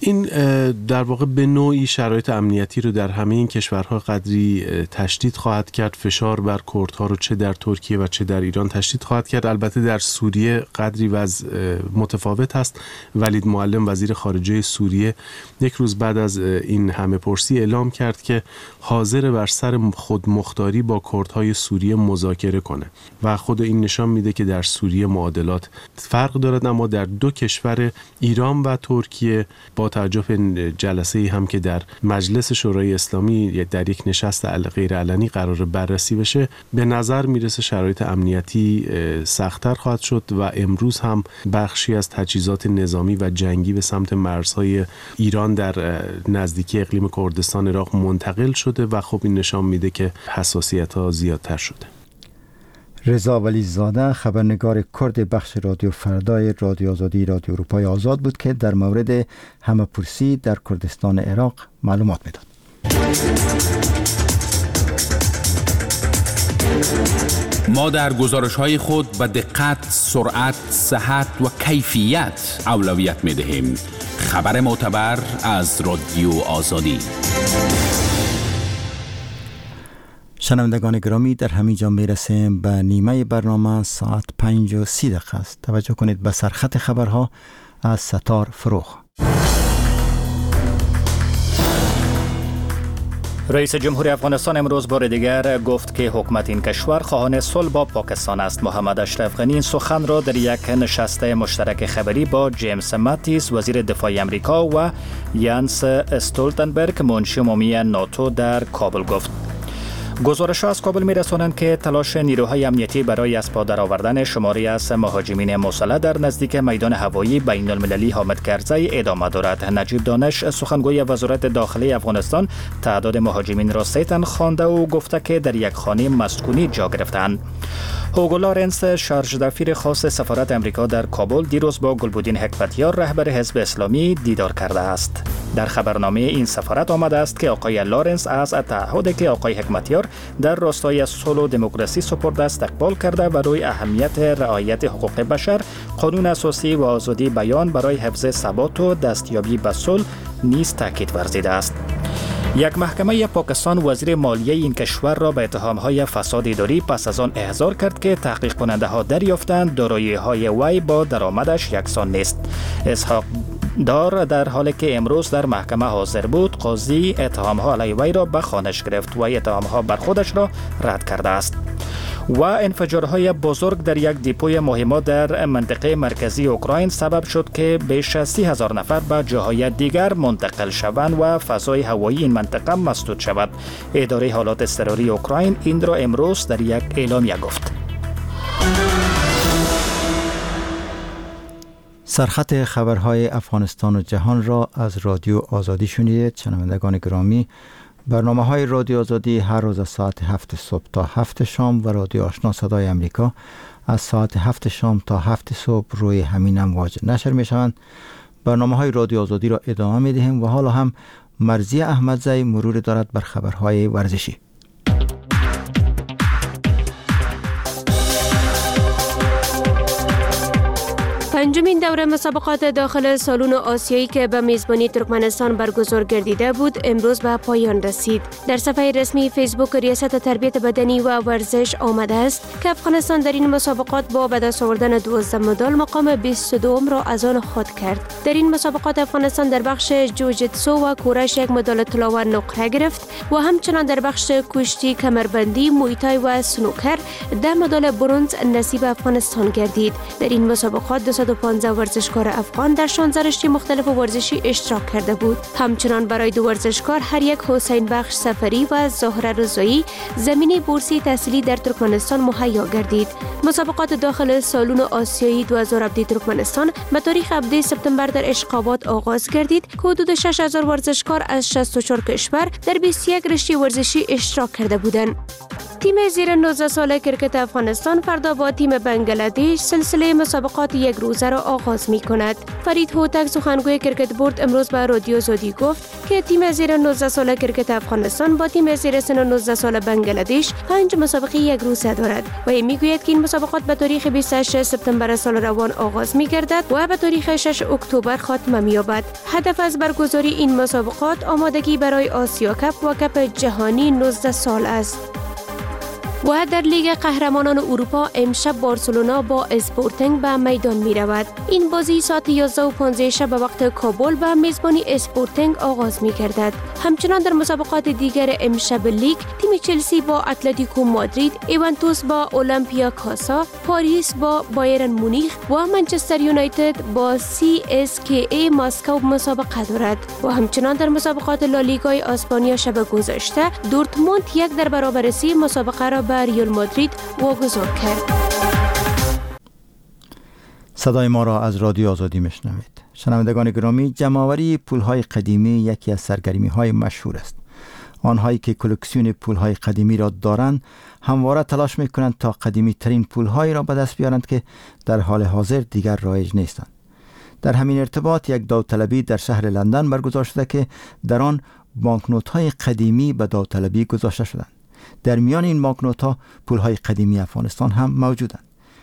این در واقع به نوعی شرایط امنیتی رو در همه این کشورها قدری تشدید خواهد کرد. فشار بر کردها رو چه در ترکیه و چه در ایران تشدید خواهد کرد. البته در سوریه قدری وضع متفاوت هست. ولید معلم وزیر خارجه سوریه یک روز بعد از این همه پرسی اعلام کرد که حاضر بر سر خودمختاری با کردهای سوریه مذاکره کنه و خود این نشان میده که در سوریه معادلات فرق دارد. اما در دو کشور ایران و ترکیه با توجه به جلسه‌ای هم که در مجلس شورای اسلامی در یک نشست غیر علنی قرار بررسی بشه، به نظر میرسه شرایط امنیتی سخت‌تر خواهد شد و امروز هم بخشی از تجهیزات نظامی و جنگی به سمت مرزهای ایران در نزدیکی اقلیم کردستان عراق منتقل شده و خب این نشان میده که حساسیت‌ها زیادتر شده. رضا ولیزاده خبرنگار کرد بخش رادیو فردای رادیو آزادی رادیو اروپای آزاد بود که در مورد همه‌پرسی در کردستان عراق معلومات میداد. ما در گزارش‌های خود به دقت، سرعت، صحت و کیفیت اولویت می‌دهیم. خبر معتبر از رادیو آزادی. شنوندگان گرامی، در همین جا میرسیم به نیمه برنامه. ساعت 5:30 است. توجه کنید به سرخط خبرها از ستار فروخ. رئیس جمهوری افغانستان امروز بار دیگر گفت که حکومت این کشور خواهان صلح با پاکستان است. محمد اشرف غنی این سخن را در یک نشست مشترک خبری با جیمز ماتیس وزیر دفاع امریکا و یانس استولتنبرگ منشی عمومی ناتو در کابل گفت. گزارش‌ها از کابل می‌رسانند که تلاش نیروهای امنیتی برای از پا درآوردن شماری از مهاجمین مسلح در نزدیک میدان هوایی بین‌المللی حامد کرزی ادامه دارد. نجیب دانش سخنگوی وزارت داخلی افغانستان تعداد مهاجمین را 3 تن خوانده و گفته که در یک خانه مسکونی جا گرفتند. هوگو لارنس شارژ دفیر خاص سفارت امریکا در کابل دیروز با گلبودین حکمتیار رهبر حزب اسلامی دیدار کرده است. در خبرنامه این سفارت آمده است که آقای لارنس از تعهدی که آقای حکمتیار در راستای صلح و دموکراسی سپرده است استقبال کرده و روی اهمیت رعایت حقوق بشر، قانون اساسی و آزادی بیان برای حفظ ثبات و دستیابی به صلح نیز تاکید ورزیده است. یک محکمه پاکستان وزیر مالیه این کشور را به اتهام‌های فساد اداری پس از آن احضار کرد که تحقیق کننده‌ها دریافتند دارایی‌های وی با درآمدش یکسان نیست. اسحاق دار در حالی که امروز در محکمه حاضر بود، قاضی اتهام‌ها علیه وی را به خوانش گرفت و اتهام‌ها بر خودش را رد کرده است. و انفجارهای بزرگ در یک دیپوی مهمات در منطقه مرکزی اوکراین سبب شد که بیش از 30,000 نفر به جاهای دیگر منتقل شوند و فضای هوایی این منطقه مسدود شود. اداره حالات اضطراری اوکراین این را امروز در یک اعلامیه گفت. سرخط خبرهای افغانستان و جهان را از رادیو آزادی شنیدید. شنوندگان گرامی، برنامه‌های رادیو آزادی هر روز از ساعت 7 صبح تا 7 شام و رادیو آشنا صدای امریکا از ساعت 7 شام تا 7 صبح روی همین امواج نشر می‌شوند. برنامه‌های رادیو آزادی را ادامه می‌دهیم و حالا هم مرضی احمدزی مرور دارد بر خبرهای ورزشی. پنجمین دوره مسابقات داخل سالن آسیایی که به میزبانی ترکمنستان برگزار گردیده بود امروز به پایان رسید. در صفحه رسمی فیسبوک ریاست تربیت بدنی و ورزش آمده است که افغانستان در این مسابقات با به دست آوردن 12 مدال مقام 22 را از آن خود کرد. در این مسابقات افغانستان در بخش جوجیتسو و کورش 1 مدال طلا و نقره گرفت و همچنان در بخش کشتی، کمربندی، مویتای و سنوکر 10 مدال برنز نصیب افغانستان گردید. در این مسابقات 215 ورزشکار افغان در 16 رشته مختلف ورزشی اشتراک کرده بود. همچنان برای 2 ورزشکار هر یک حسین بخش سفری و زهره رضایی زمینی بورسی تحصیلی در ترکمنستان مهیا گردید. مسابقات داخل سالن آسیایی 2017 ترکمنستان به تاریخ 17 سپتامبر در اشقابات آغاز گردید که حدود 6000 ورزشکار از 64 کشور در 21 رشته ورزشی اشتراک کرده بودند. تیم زیر 19 ساله کرکت افغانستان فردا با تیم بنگلادش سلسله مسابقات یک روزه را آغاز می کند. فرید هوتک سخنگوی کرکت بورد امروز به رادیو آزادی گفت که تیم زیر 19 ساله کرکت افغانستان با تیم زیر سن 19 ساله بنگلادش 5 مسابقه یک روزه دارد و می گوید که این مسابقات به تاریخ 28 سپتامبر سال روان آغاز می گردد و به تاریخ 6 اکتبر خاتمه می یابد. هدف از برگزاری این مسابقات آمادگی برای آسیا کپ و کپ جهانی 19 سال است. و در لیگ قهرمانان اروپا امشب بارسلونا با اسپورتینگ به میدان می رود. این بازی ساعت 11:15 شب به وقت کابل به میزبانی اسپورتینگ آغاز می گردد. همچنان در مسابقات دیگر امشب لیگ تیم چلسی با اتلتیکو مادرید، ایوانتوس با اولمپیا کاسا، پاریس با بایرن مونیخ و منچستر یونایتد با CSKA مسکو مسابقه دارد. و همچنان در مسابقات لالیگای اسپانیا شب گذشته دورتموند 1-3 مسابقه را به ریال مادرید واگذار کرد. صدای ما را از رادیو آزادی میشنوید. شنوندگان گرامی، جمع‌آوری پول‌های قدیمی یکی از سرگرمی‌های مشهور است. آنهایی که کلکسیون پول‌های قدیمی را دارند همواره تلاش می‌کنند تا قدیمی‌ترین پول‌هایی را به دست بیارند که در حال حاضر دیگر رایج نیستند. در همین ارتباط یک داوطلبی در شهر لندن برگزار شده که در آن بانکنوت‌های قدیمی به داوطلبی گذاشته شدند. در میان این بانکنوت‌ها پول‌های قدیمی افغانستان هم موجودند.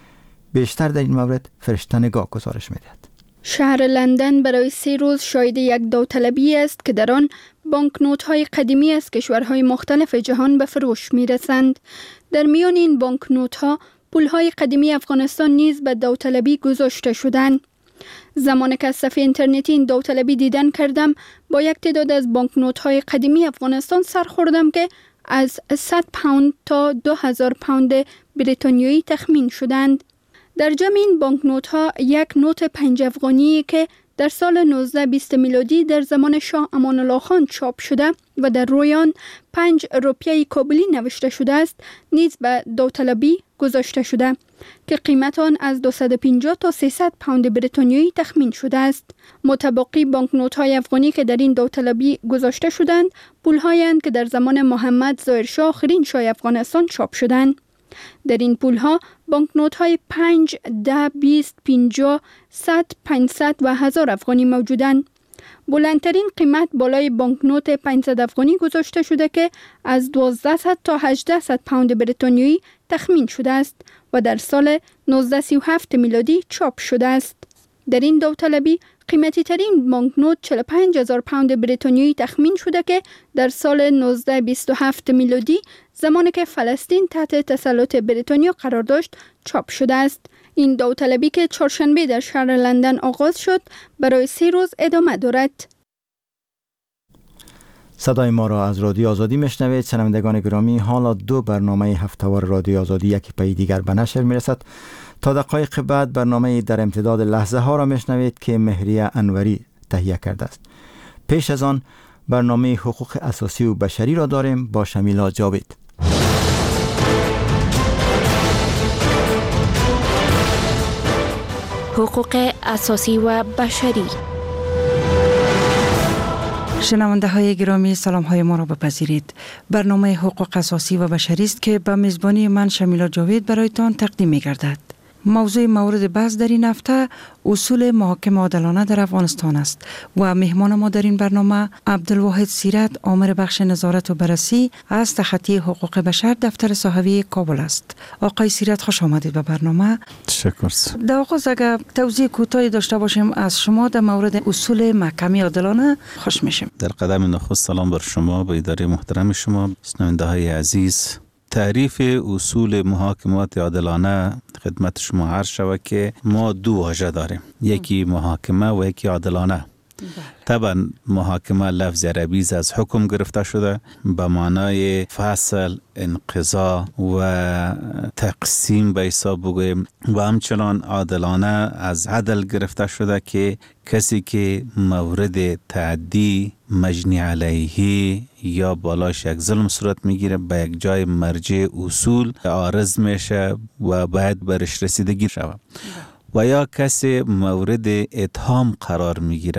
بیشتر در این مورد فرشته نگاه گزارش می‌دهد. شهر لندن برای 3 روز شاهد یک داوطلبی است که در آن بانکنوت‌های قدیمی از کشورهای مختلف جهان به فروش می‌رسند. در میان این بانکنوت‌ها پول‌های قدیمی افغانستان نیز به داوطلبی گذاشته شدند. زمانی که از صفحه اینترنتی این داوطلبی دیدن کردم، با یک تعداد از بانکنوت‌های قدیمی افغانستان سر خوردم که از 100 پوند تا 2000 پوند بریتانیایی تخمین شدند. در جمع این بانکنوت‌ها یک نوت 5 افغانی که در سال 1920 میلادی در زمان شاه امان الله خان چاپ شده و در روی آن 5 روپیه کابلی نوشته شده است نیز به داوطلبی گذاشته شده که قیمت آن از 250 تا 300 پوند بریتانیایی تخمین شده است. متبقی بانکنوت‌های افغانی که در این داوطلبی گذاشته شدند پول‌هایی اند که در زمان محمد ظاهر شاه آخرین شاه افغانستان چاپ شدند. در این پول‌ها بانکنوت‌های 5، 10، 20، 50، 100، 500 و 1000 افغانی موجودند. بلندترین قیمت بالای بانکنوت 500 افغانی گذاشته شده که از 1200 تا 1800 پوند بریتانیایی تخمین شده است و در سال 1937 میلادی چاپ شده است. در این داوطلبی قیمتی ترین بانکنوت 45000 پوند بریتانیایی تخمین شده که در سال 1927 میلادی زمانی که فلسطین تحت تسلط بریتانیا قرار داشت چاپ شده است. این داوطلبی که چهارشنبه در شهر لندن آغاز شد برای 3 روز ادامه دارد. صدای ما را از رادیو آزادی میشنوید. شنوندگان گرامی، حالا 2 برنامه هفته‌وار رادیو آزادی یکی پی دیگر به نشر میرسد. تا دقایق بعد برنامه در امتداد لحظه ها را میشنوید که مهریه انوری تهیه کرده است. پیش از آن برنامه حقوق اساسی و بشری را داریم با شمیلا جاوید. حقوق اساسی و بشری. شنونده های گرامی، سلام های ما را بپذیرید. برنامه حقوق اساسی و بشری است که به میزبانی من شمیلا جاوید برایتان تقدیم می گردد. موضوع مورد بحث در این هفته اصول محاکمه عادلانه در افغانستان است و مهمان ما در این برنامه عبدالواحد سیرت، آمر بخش نظارت و بررسی از تخطی حقوق بشر دفتر صحوی کابل است. آقای سیرت، خوش آمدید به برنامه. تشکر. در آغاز اگر توضیح کوتاهی داشته باشیم از شما در مورد اصول محاکمه عادلانه خوش میشیم. در قدم نخست سلام بر شما، به اداره محترم شما، شنونده های عزیز. تعریف اصول محاکمات عادلانه خدمت شما عرض شود که ما 2 واژه داریم، یکی محاکمه و یکی عادلانه. طبعا محاکمه لفظ عربی از حکم گرفته شده به معنای فصل، انقضا و تقسیم به حساب بگویم، و همچنان عادلانه از عدل گرفته شده که کسی که مورد تعدی، مجنی علیه یا بالاش یک ظلم صورت میگیره به یک جای مرجع اصول عارض میشه و باید برش رسیدگی شود، و یا کسی مورد اتهام قرار میگیره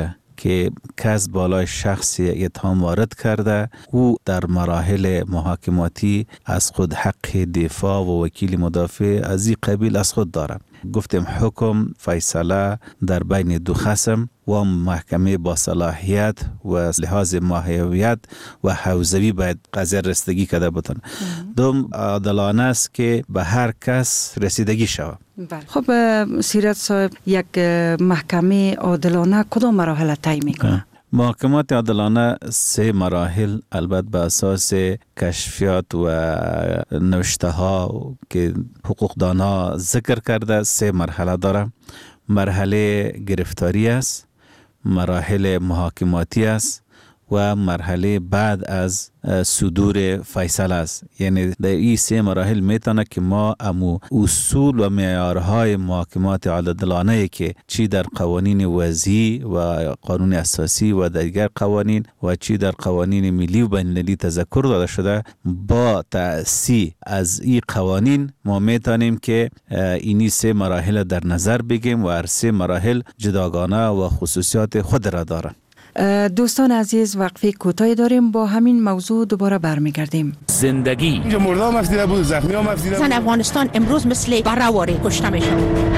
که کس بالای شخصی اتهام وارد کرده، او در مراحل محاکماتی از خود حق دفاع و وکیل مدافع از این قبیل از خود دارد. گفتیم حکم فیصله در بین دو خصم و محکمه با صلاحیت و لحاظ ماهیت و حوزوی باید قضیه رسیدگی کرده بودن. دوم عادلانه است که به هر کس رسیدگی شود. خب سیرت صاحب، یک محکمه عادلانه کدام مراحل طی میکنه؟ محاکمات عادلانه 3 مراحل البته به اساس کشفیات و نوشته ها که حقوقدانها ذکر کرده 3 مرحله داره. مرحله گرفتاری است، مراحل محاکماتی است و مرحله بعد از صدور فیصله است. یعنی در این 3 مراحل میتونه که ما امو اصول و معیارهای محاکمات عادلانه که چی در قوانین وضعی و قانون اساسی و دیگر قوانین و چی در قوانین ملی و بین المللی تذکر داده شده، با تأسیس از این قوانین ما میتونیم که اینی 3 مراحل در نظر بگیریم و هر 3 مراحل جداگانه و خصوصیات خود را دارند. دوستان عزیز، وقفه کوتاهی داریم، با همین موضوع دوباره برمیگردیم. زندگی اینجا مرده هم افزیده بود، زخمی هم افزیده بود. زن افغانستان امروز مثل برهواری کشته میشه.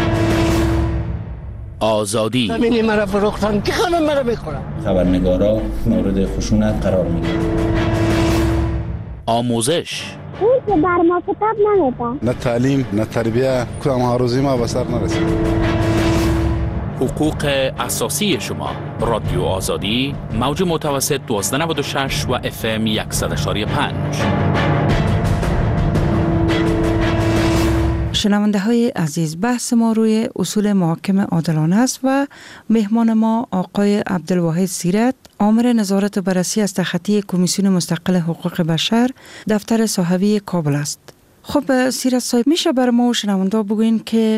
آزادی زمینی مرا فروختن که خانم مرا بخورم. خبرنگارا مورد خشونت قرار میگیرن. آموزش اون که بر ما کتاب نمیده. نه تعلیم نه تربیه، کدام هاروزی ما به سر نرسید. حقوق اساسی شما. رادیو آزادی، موج متوسط 1296 و FM 100.5. شنونده های عزیز، بحث ما روی اصول محاکمه عادلانه است و مهمان ما آقای عبدالواحد سیرت، آمر نظارت و بررسی از تخطی کمیسیون مستقل حقوق بشر دفتر صاحبی کابل است. خب سیرت صاحب، میشه بر ما و شنونده بگوین که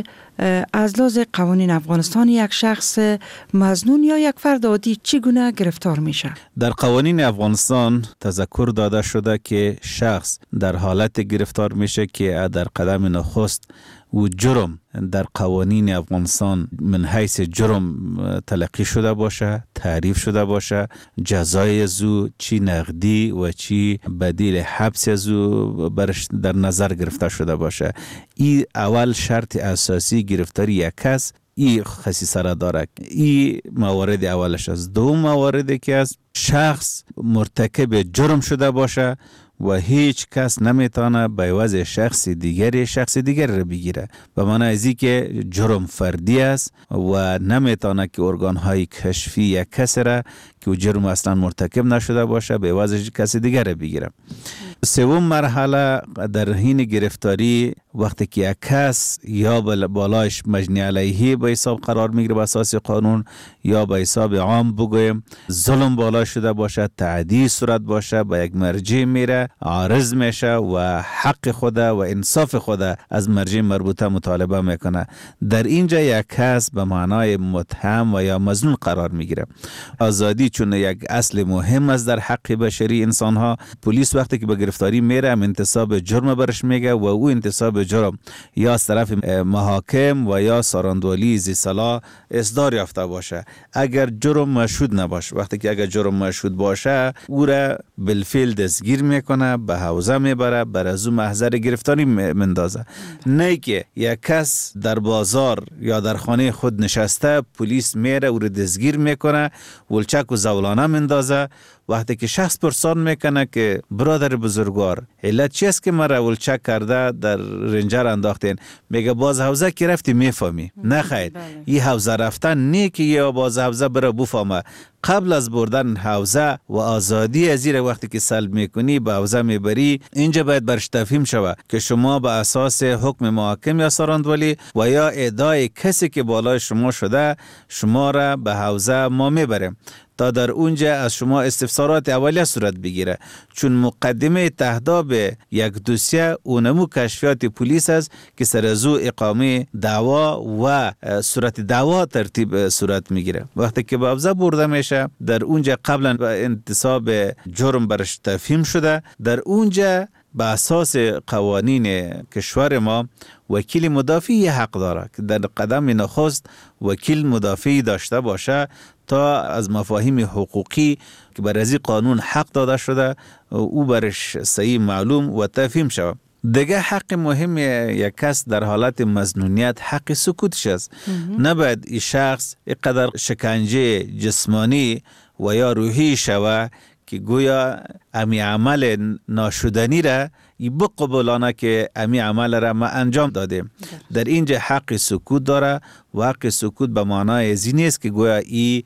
از لحاظ قوانین افغانستان یک شخص مظنون یا یک فرد عادی چگونه گرفتار میشه؟ در قوانین افغانستان تذکر داده شده که شخص در حالت گرفتار میشه که در قدم نخست و جرم در قوانین افغانستان من حیث جرم تلقی شده باشه، تعریف شده باشه، جزای زو چی نقدی و چی بدیل حبس زو برش در نظر گرفته شده باشه. این اول شرط اساسی گرفتاری یک کس این خصیصه را داره. این موارد اولش است. دوم موارد که از شخص مرتکب جرم شده باشه و هیچ کس نمیتونه به عوض شخص دیگر را بگیره. به معنی ازی که جرم فردی است و نمیتونه که ارگانهای کشفی یک کس را که جرم اصلا مرتکب نشده باشه به عوض کس دیگر را بگیره. سوم مرحله در حین گرفتاری وقتی که یک کس یا بالایش مجنی علیه به حساب قرار میگیره به اساس قانون یا به حساب عام بگویم ظلم بالا شده باشه، تعدی صورت باشه، به یک مرجع میره، عارض میشه و حق خود و انصاف خود از مرجع مربوطه مطالبه میکنه. در اینجا یک کس به معنای متهم و یا مظنون قرار میگیره. آزادی چون یک اصل مهم است در حق بشری انسان ها، پلیس وقتی که به گرفتاری میره انتصاب جرم برش میگه و او انتصاب جرم یا از طرف محاکم و یا ساراندولی زی صلاح اصدار یافته باشه. اگر جرم مشهود نباشه، وقتی که اگر جرم مشهود باشه او را بالفعل دستگیر میکنه، به حوزه میبره، بر از او محضر گرفتاری مندازه. نه که یک کس در بازار یا در خانه خود نشسته پلیس میره او را دستگیر میکنه، ولچک و زولانه مندازه. وقتی که شخص پرسان میکنه که برادر بزرگوار علت چی است که مرا ولچک کرده در رنجر انداختین، میگه باز حوزه که رفتی میفهمی. نه خیر، این حوزه رفتن نه که یا باز حوزه بره بفهمه. قبل از بردن حوزه و آزادی از زیر وقتی که سلب میکنی به حوزه میبری، اینجا باید برش تفهیم شوه که شما به اساس حکم محاکم یا ساراندولی و یا ادعای کسی که بالای شما شده شما را به حوزه ما میبریم تا در اونجا از شما استفسارات اولیه صورت بگیره. چون مقدمه تهداب یک دوسیه اونمو کشفیات پلیس است که سر از او اقامه دعوا و صورت دعوا ترتیب صورت میگیره. وقتی که به حوزه برده میشه در اونجا قبلا به انتصاب جرم برش تفهیم شده، در اونجا به اساس قوانین کشور ما وکیل مدافعی حق داره که در قدم نخست وکیل مدافعی داشته باشه تا از مفاهیم حقوقی که بر از قانون حق داده شده او برش صحیح معلوم و تفهیم شود. دیگه حق مهم یک کس در حالت مظنونیت حق سکوتش است. نباید این شخص اینقدر شکنجه جسمانی و یا روحی شود که گویا امی عمل ناشدنی را بقبولانه که امی عمل را ما انجام دادیم. در اینجا حق سکوت داره و حق سکوت به معنای از این است که گویا ای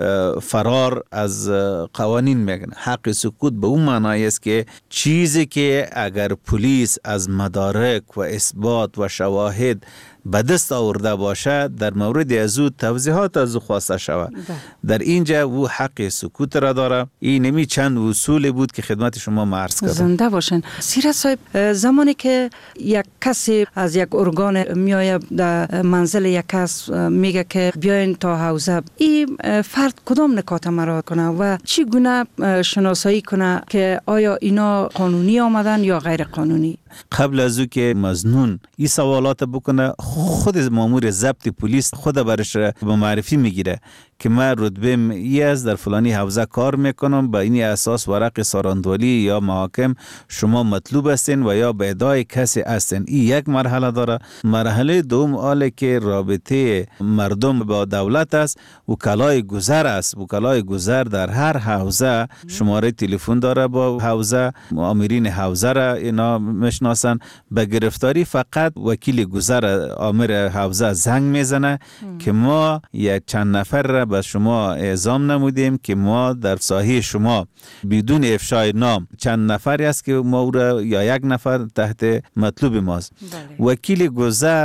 فرار از قوانین میگن. حق سکوت به اون معنای است که چیزی که اگر پلیس از مدارک و اثبات و شواهد به دست آورده باشه در مورد از او توضیحات از او خواسته شود. در اینجا او حق سکوت را داره. این نمی چند اصول بود که خدمت شما عرض کردم. زنده باشن. سیرت صاحب، زمانی که یک کسی از یک ارگان میایه در منزل یک کس میگه که بیاین تا حوزه، این فرد کدام نکات مراعات کنه و چی گونه شناسایی کنه که آیا اینا قانونی آمدن یا غیر قانونی؟ قبل از او که مظنون این سوالات بکنه، خود مامور ضبط پلیس خود برش به معرفی میگیره که من رتبه ای از در فلانی حوزه کار میکنم، با این اساس ورق ساراندولی یا محاکم شما مطلوب هستین و یا به ادعای کسی هستین. این یک مرحله داره. مرحله دوم آله که رابطه مردم با دولت است. وکلای گذر است. وکلای گذر در هر حوزه شماره تلفن داره با حوزه، آمرین حوزه را اینا میشناسن. به گرفتاری فقط وکیل گذر آمر حوزه زنگ میزنه که ما یک چند نفر را به شما اعزام نمودیم که ما در ساحه شما بدون افشای نام چند نفری است که ما یا یک نفر تحت مطلوب ماست. وکیل گذر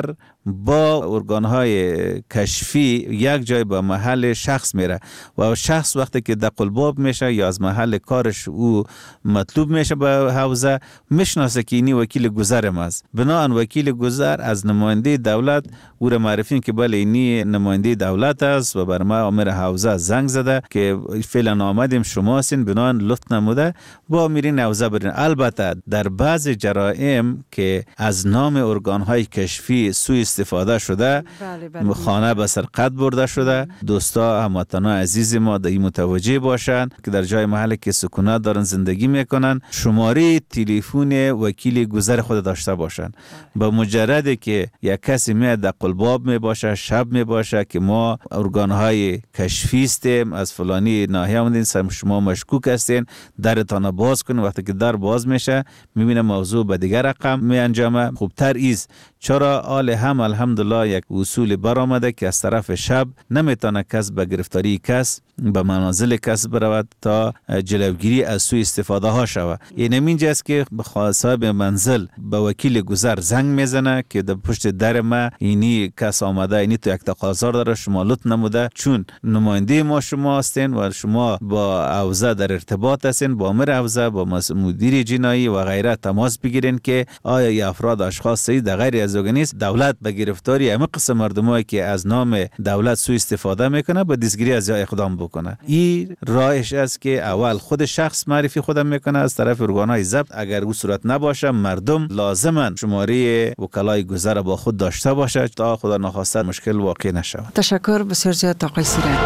با ارگانهای کشفی یک جای به محل شخص میره و شخص وقتی که دقلباب میشه یا از محل کارش او مطلوب میشه به حوزه، میشناسه که اینی وکیل گذر ماست. بنابراین وکیل گذر از نماینده دولت او را معرفی که بله اینی نماینده دولت است و بر ما آمر حوزه زنگ زده که فعلا آمدیم شما هستین، بنابراین لطف نموده با میرین حوزه برین. البته در بعض جرائم که از نام ارگانهای کشفی سوء استفاده شده، خانه به سرقت برده شده، دوستا هموطنان عزیز ما در این متوجه باشند که در جای محلی که سکونت دارن زندگی میکنن شماره تلفن وکیل گذر خود داشته باشند. با مجرد که یک کسی میاد در قلباب می باشه، شب می باشه که ما ارگانهای کشفی هستیم، از فلانی ناحیه آمدین، شما مشکوک هستین، درتان باز کنین. وقتی که در باز میشه میبینه موضوع به دیگر رقم می انجامه. خوبتر ایست. چرا آل هم الحمدلله یک اصول برآمده که از طرف شب نمیتونه کس به گرفتاری کس به منازل کس برود تا جلوگیری از سوء استفاده ها شود. این همینجاست که صاحب منزل به وکیل گذر زنگ میزنه که در پشت در ما اینی کس آمده، اینی تو یک تقاضا داره، شما لطف نموده چون نماینده ما شما هستین و شما با حوزه در ارتباط هستین، با امر حوزه، با مدیر جنایی و غیره تماس بگیرین که آیا ای افراد اشخاصی در غیر از نیست. دولت به گرفتاری همه قسم مردمایی که از نام دولت سوء استفاده میکنه به دستگیری از جا اقدام بکنه. این راهش است که اول خود شخص معرفی خودم میکنه از طرف ارگانهای ضبط. اگر او صورت نباشه مردم لازما شماره وکلای گذر با خود داشته باشه تا خدا نخواسته مشکل واقع نشود. تشکر بسیار زیاد آقای سیرت.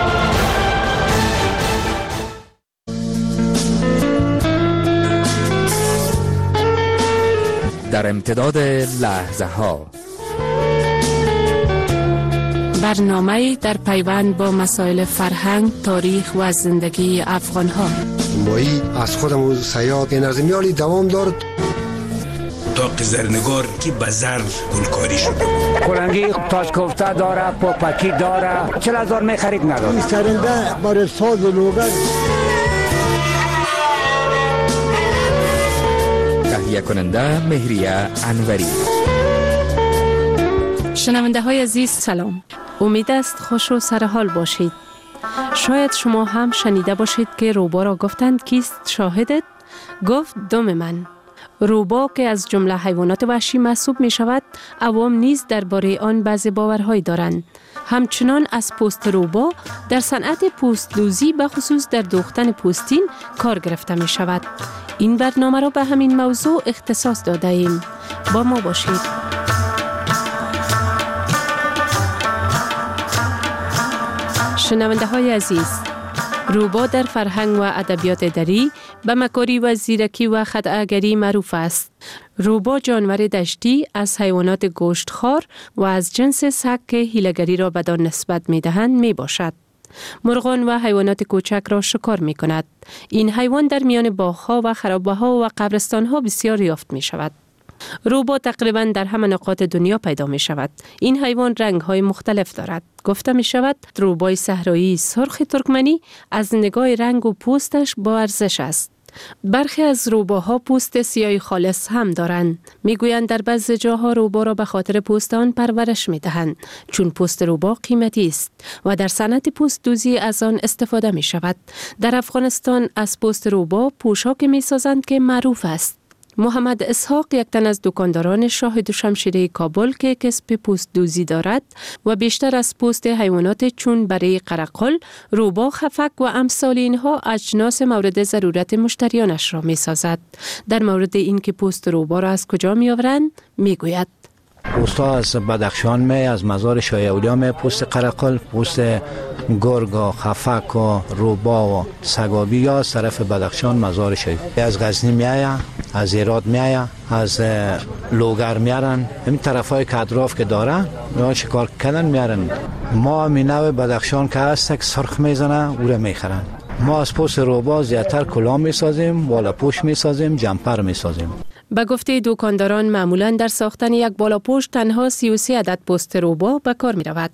در امتداد لحظه ها برنامه در پیوند با مسائل فرهنگ، تاریخ و زندگی افغان ها. مایی از خودم و سیاد این از میالی دوام دارد. داق زرنگار که به زر گلکاری شده. کلنگی تاش کوفته داره، پاپکی داره، 40,000 می خرید نداره. این سرنده برای ساز و لوگت. تهیه کننده مهریه انوری. شنونده های عزیز سلام. امید است خوش و سرحال باشید. شاید شما هم شنیده باشید که روبا را گفتند کیست شاهدت؟ گفت دم من. روبا که از جمله حیوانات وحشی محسوب می شود، عوام نیز درباره آن بعضی باورهایی دارند. همچنان از پوست روبا در صنعت پوست دوزی به خصوص در دوختن پوستین کار گرفته می شود. این برنامه را به همین موضوع اختصاص داده ایم. با ما باشید. شنونده های عزیز، روبا در فرهنگ و ادبیات دری به مکاری و زیرکی و خدعه‌گری معروف است. روبا جانور دشتی از حیوانات گوشتخوار و از جنس سگ که حیله‌گری را بدان نسبت می‌دهند میباشد. مرغان و حیوانات کوچک را شکار می کند. این حیوان در میان باغ‌ها و خرابه‌ها و قبرستان‌ها بسیار یافت می شود. روبا تقریباً در همه نقاط دنیا پیدا می شود. این حیوان رنگ‌های مختلف دارد. گفته می شود روبای صحرایی سرخ ترکمنی از نگاه رنگ و پوستش با ارزش است. برخی از روباها پوست سیاه خالص هم دارند. میگویند در بعضی جاها روبا را به خاطر پوست آن پرورش میدهند، چون پوست روبا قیمتی است و در صنعت پوست دوزی از آن استفاده می شود. در افغانستان از پوست روبا پوشاک می سازند که معروف است. محمد اسحاق یک تن از دکانداران شاهد و شمشیره کابل که کسب پوست دوزی دارد و بیشتر از پوست حیوانات چون بره قرقل، روبا، خفک و امثال اینها اجناس مورد ضرورت مشتریانش را می سازد. در مورد این که پوست روبا را از کجا می آورند می گوید. پوست ها از بدخشان می، از مزار شایع‌اولیا می، پوست قرقل، پوست گرگ و خفک و روبا و سگابی یا از طرف بدخشان مزار شایع‌اولیا، از غزنی می آید، از هرات می آید، از لوگر میارن. همین طرفای که اطراف که داره یا شکار کردن میارن. ما مینو بدخشان که هست که سرخ میزنه او را میخرن. ما از پوست روبا زیادتر کلاه میسازیم، بالاپوش میسازیم، جمپر میسازیم. به گفته دکانداران معمولا در ساختن یک بالاپوش تنها 33 عدد پوست روبا به کار می رود.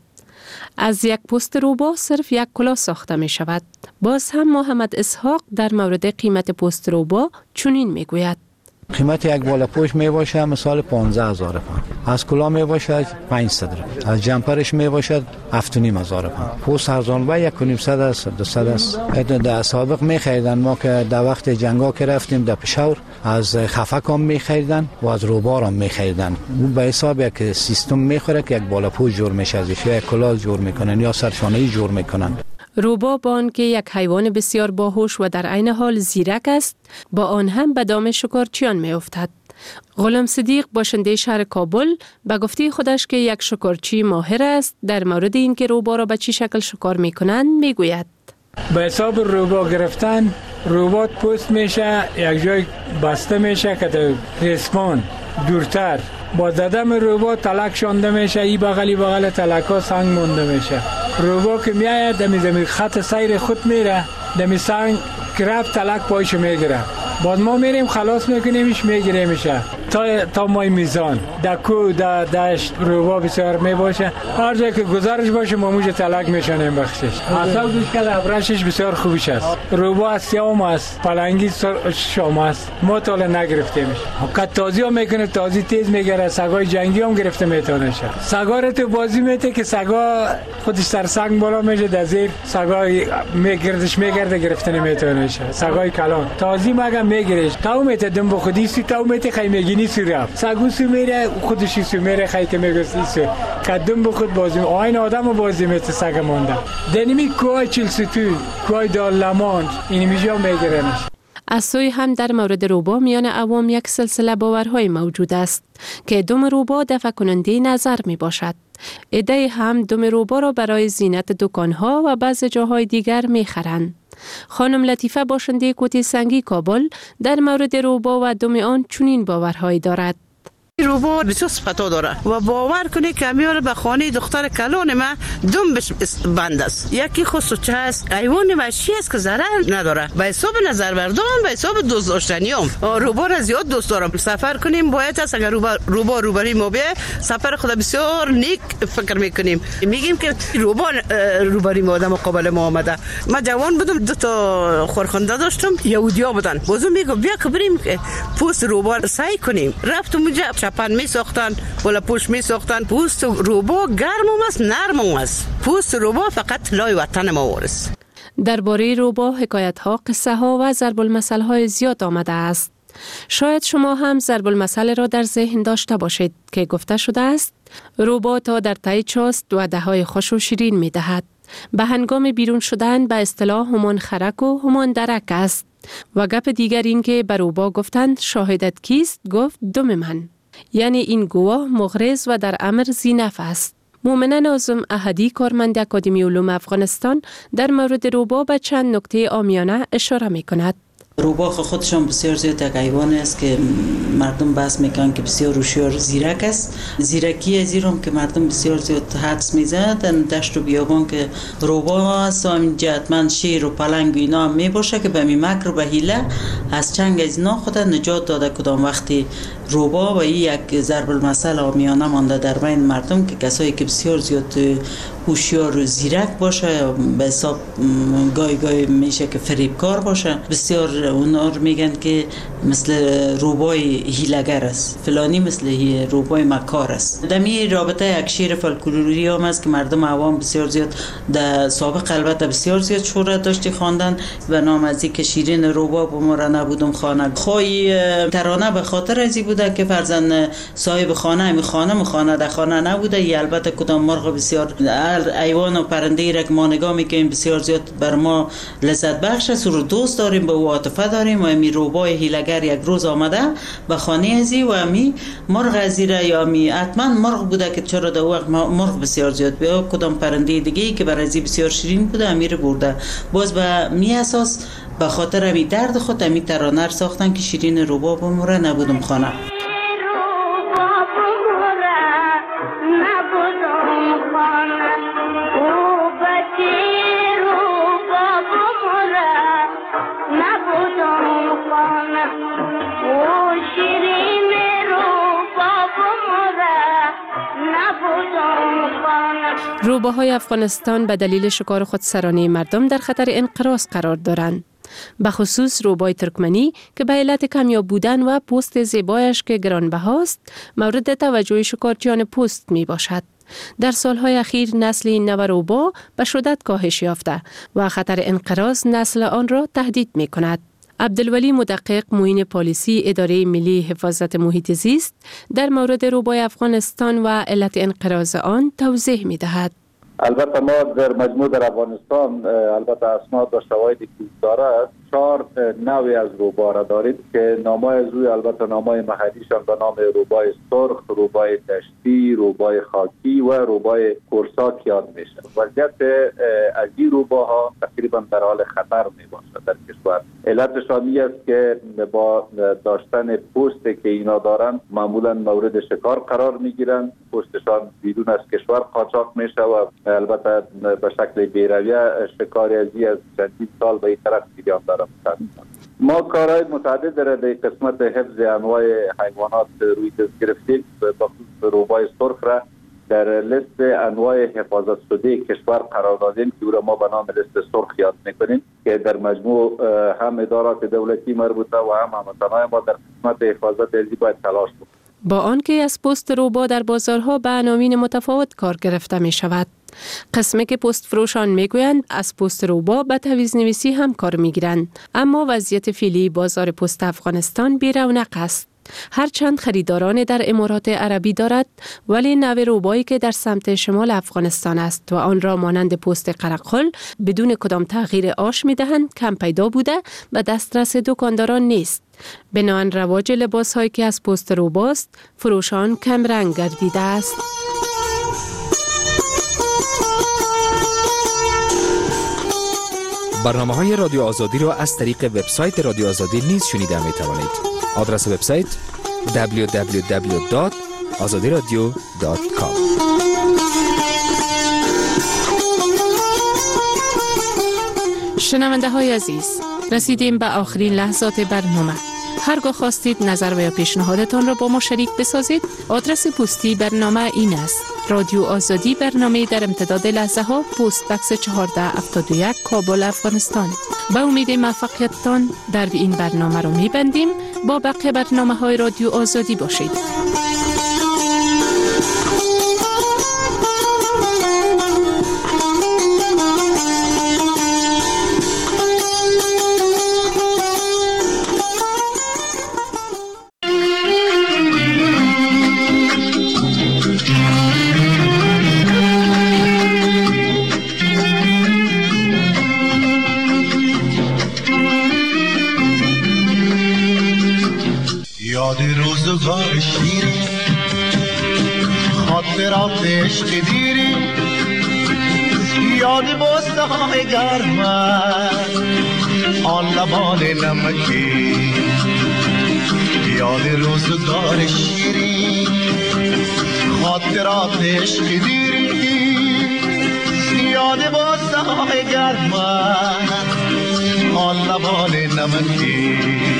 از یک پوست روبا صرف یک کلاه ساخته می شود. باز هم محمد اسحاق در مورد قیمت پوست روبا چنین می گوید. قیمت یک بالاپوش می باشه مثال 15,000 پوند، از کلاه می باشد 500 روپیه، از جمپرش می باشد 7,500 پوند. پوست ارزان و 1,500 است، 200 است. در سابق می خریدن، ما که در وقت جنگا که رفتیم در پشاور از خفک هم می خریدن و از روبا هم می خریدن. اون به حساب یک سیستم می خوره که یک بالاپوش جور میشه، ازش یک کلاه جور میکنن یا سرشانه‌ای جور میکنن. روبا با آنکه یک حیوان بسیار باهوش و در عین حال زیرک است، با آن هم به دام شکارچیان می افتد. غلام صدیق باشنده شهر کابل به گفته خودش که یک شکارچی ماهر است در مورد اینکه روبا را به چه شکل شکار می کنند می گوید. به حساب روبا گرفتن، روبا پوست میشه یک جای بسته میشه که در ریسمان دورتر با ددم روبا تلک شانده میشه، ای بغل تلک ها سنگ مونده میشه. روبا که میاید دمی خط سیر خود میره، دمی سنگ گرفت تلک پایشو میگیره. بعد ما میریم خلاص میکنیمش میگیریمشه تا مای میزان دکو دشت روبا بسیار میباشه. هر جایی که گذارش باشه ما موجه تلک میشنیم بخشش. اصلا دوش که ابرشش بسیار خوبش است. روبا از سیام است، پلنگی شام است. ما تاله نگرفتیمش. که تازی هم میکنه، تازی تیز میگیره. سگای جنگی هم گرفته میتونه شه. سگا رو تو بازی میته که سگا خودش سر سنگ بالا میشه در زیر سگای میگرده گرفته نمیتونه شه. سگای کلان تازی مگه میگیرش تاو میته دم به خودی سی تاو میته خیمگینی سی رفت سگو سی میره خودشی سی میره خی که میگستی سی کدم به خود بازی آین آدمو بازی میته سگ مونده دنیمی کوای چلستون کوای دالمان این میجا میگیرنش. از سوی هم در مورد روبا میان عوام یک سلسله باورهای موجود است که دم روبا دفع کننده نظر می باشد. عده هم دم روبا را برای زینت دکانها و بعض جاهای دیگر می خرند. خانم لطیفه باشنده کوتی سنگی کابل در مورد روبا و دم آن چنین باورهایی دارد. روبا بسیار صفتا داره و باور کنی که میاره به خانه دختر کلان ما دم بند است. یکی خصوصی هست حیوان وحشی است که ضرر نداره به حساب نظر بردارم به حساب دوست داشتنیام. روبا را زیاد دوست دارم. سفر کنیم باید است اگر روبا روبری ما بیه سفر خدا بسیار نیک فکر میکنیم. میگیم که روبا روبری ما آدم مقابل ما آمده. ما جوان بودم دو تا خورخنده داشتم یهودیا بودن. بازم میگم بیا که بریم پوست روبا سعی کنیم. رفتم اونجا چپن می ساختن بالا پوش می ساختن. پوست روبا گرم است نرم است. پوست روبا فقط لای وطن ما وارث. درباره روبا حکایت ها، قصه ها و ضرب المثل های زیاد آمده است. شاید شما هم ضرب المثل را در ذهن داشته باشید که گفته شده است روبا تا در تای چاست وعده های خوش و شیرین می دهد. به هنگام بیرون شدن به اصطلاح همان خرک و همان درک است. و گپ دیگر این که به روبا گفتند شاهدت کیست؟ گفت دم من. یعنی این گواه مغرض و در امر ذی نفع است. مومنه ناظم احدی کارمند اکادمی علوم افغانستان در مورد روبا به چند نکته عامیانه اشاره می کند. روبا خودشان بسیار زیاد یک حیوان است که مردم بحث میکنن که بسیار هوشیار زیرک است. زیرکی از ایران که مردم بسیار زیاد حدس میزنند در دشت و بیابان که روبا است و همینجا حتما شیر و پلنگ و اینا هم میباشه که به مکر و به حیله از چنگ از اینا خود نجات داده. کدام وقتی روبا و یک ضرب المثل عامیانه مانده در بین مردم که کسایی که بسیار زیاد هوشیار و زیرک باشه به حساب گاهی میشه که فریبکار باشه. بسیار اونا رو میگن که مثل روبای هیلگر است، فلانی مثل روبای مکار است. دمی رابطه یک شعر فولکلوری هم است که مردم عوام بسیار زیاد در سابق البته بسیار زیاد شهرت داشتی خواندن به نام از اینکه شیرین روبا با ما را نبودم خانه. خواهی ترانه به خاطر ازی بوده که فرزند صاحب خانه در خانه نبوده. ای البته کدام مرغ بسیار حیوان و پرنده ای را که ما نگاه میکنیم بسیار زیاد بر ما لذت بخش است و رو دوست داریم، به او عاطفه داریم. و امی روبای هیلگر یک روز آمده به خانه ازی و امی مرغ ازی را یا امی حتما مرغ بوده که چرا در وقت مرغ بسیار زیاد بیا کدام پرنده دیگه ای که بر ازی بسیار شیرین بوده امی رو برده. باز به می اساس به خاطر امی درد خود امی ترانه ساختن که شیرین روبا بموره نبودم خانه. روباهای افغانستان به دلیل شکار خودسرانه مردم در خطر انقراض قرار دارند. به خصوص روبای ترکمنی که به علت کمیاب بودن و پوست زیبایش که گرانبهاست مورد توجه شکارچیان پوست می باشد. در سالهای اخیر نسل این نوع روبا به شدت کاهش یافته و خطر انقراض نسل آن را تهدید می کند. عبدالولی مدقق معین پالیسی اداره ملی حفاظت محیط زیست در مورد روبای افغانستان و علت انقراض آن توضیح می دهد. البته ما در مجموع در افغانستان البته اسناد و شواهدی که داره 4 نوعی از روبا را دارید که نامای از روی البته نامای محلیشان به نام روبای سرخ، روبای دشتی، روبای خاکی و روبای کورساک یاد میشه. وضعیت از این روباها تقریبا در حال خطر می باشه در کشور. علتش این است که با داشتن پوست که اینا دارن معمولا مورد شکار قرار می گیرن. پوستشان بیرون از کشور قاچاق میشه و البته به شکل بیرویه شکاری از چندین سال به این طرف جریان داره. ما کارهای متعدد در قسمت حفظ انواع حیوانات روی دست گرفتیم. به خصوص روبای سرخ را در لیست انواع حفاظت شده کشور قرار دادیم که او را ما به نام لیست سرخ یاد میکنیم که در مجموع هم ادارات دولتی مربوطه و هم هموطنان ما در قسمت حفاظت ازی باید تلاش کنیم. با آنکه از پوست روبا در بازارها به عناوین متفاوت کار گرفته می شود. قسمی که پوست فروشان می گویند از پوست روبا به تعویض نویسی هم کار می گیرند. اما وضعیت فعلی بازار پوست افغانستان بی رونق است. هرچند خریداران در امارات عربی دارد ولی نوع روبایی که در سمت شمال افغانستان است و آن را مانند پوست قرقل بدون کدام تغییر آش می دهند کم پیدا بوده و دسترس دکانداران نیست. بنابراین رواج لباس هایی که از پوست روباست فروشان کم رنگ گردیده است. برنامه‌های رادیو آزادی را از طریق وبسایت رادیو آزادی نیز شنیده می‌توانید. آدرس وبسایت www.azadiradio.com. شنونده های عزیز، رسیدیم به آخرین لحظات برنامه. هرگاه خواستید نظر و یا پیشنهادتان را با ما شریک بسازید، آدرس پستی برنامه این است: رادیو آزادی، برنامه در امتداد لحظه ها، پست بکس 1471 کابل، افغانستان. با امید موفقیتتان در این برنامه را می‌بندیم. با بقیه برنامه های رادیو آزادی باشید. یاد روزگار شیر خاطر خاطرات عشق دیری، یاد بسته های گرم آن لبان نمکی، یاد روزگار شیرین خاطرات عشق دیری، یاد بسته های گرم آن لبان نمکی.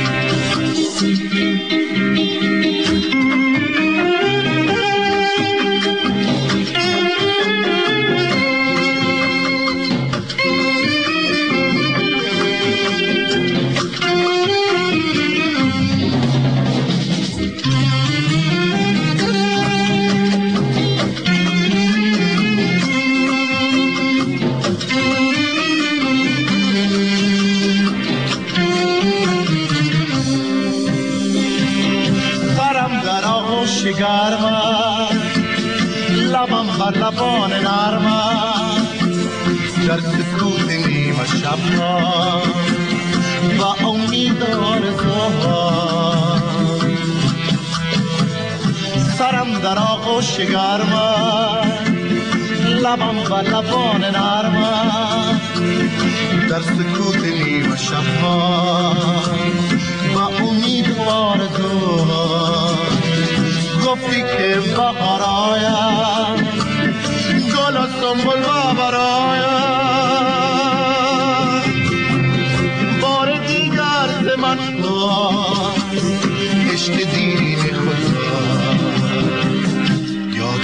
لبم بر لبان نرمم در سکوت نیمه شب و امید آرزوها، سرم در آغوش گرمم لبم بر لبان نرمم در سکوت نیمه شب و امید آرزوها. گفتی که بهار آیم گل و سنبل و برایم، بار دیگر ز من عشق دیرین خدا، یاد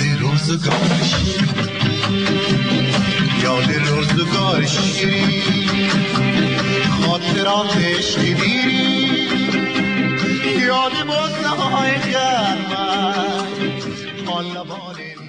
روزگار شیرین خاطرات عشق دیری، یاد بسته های گرم آن لبان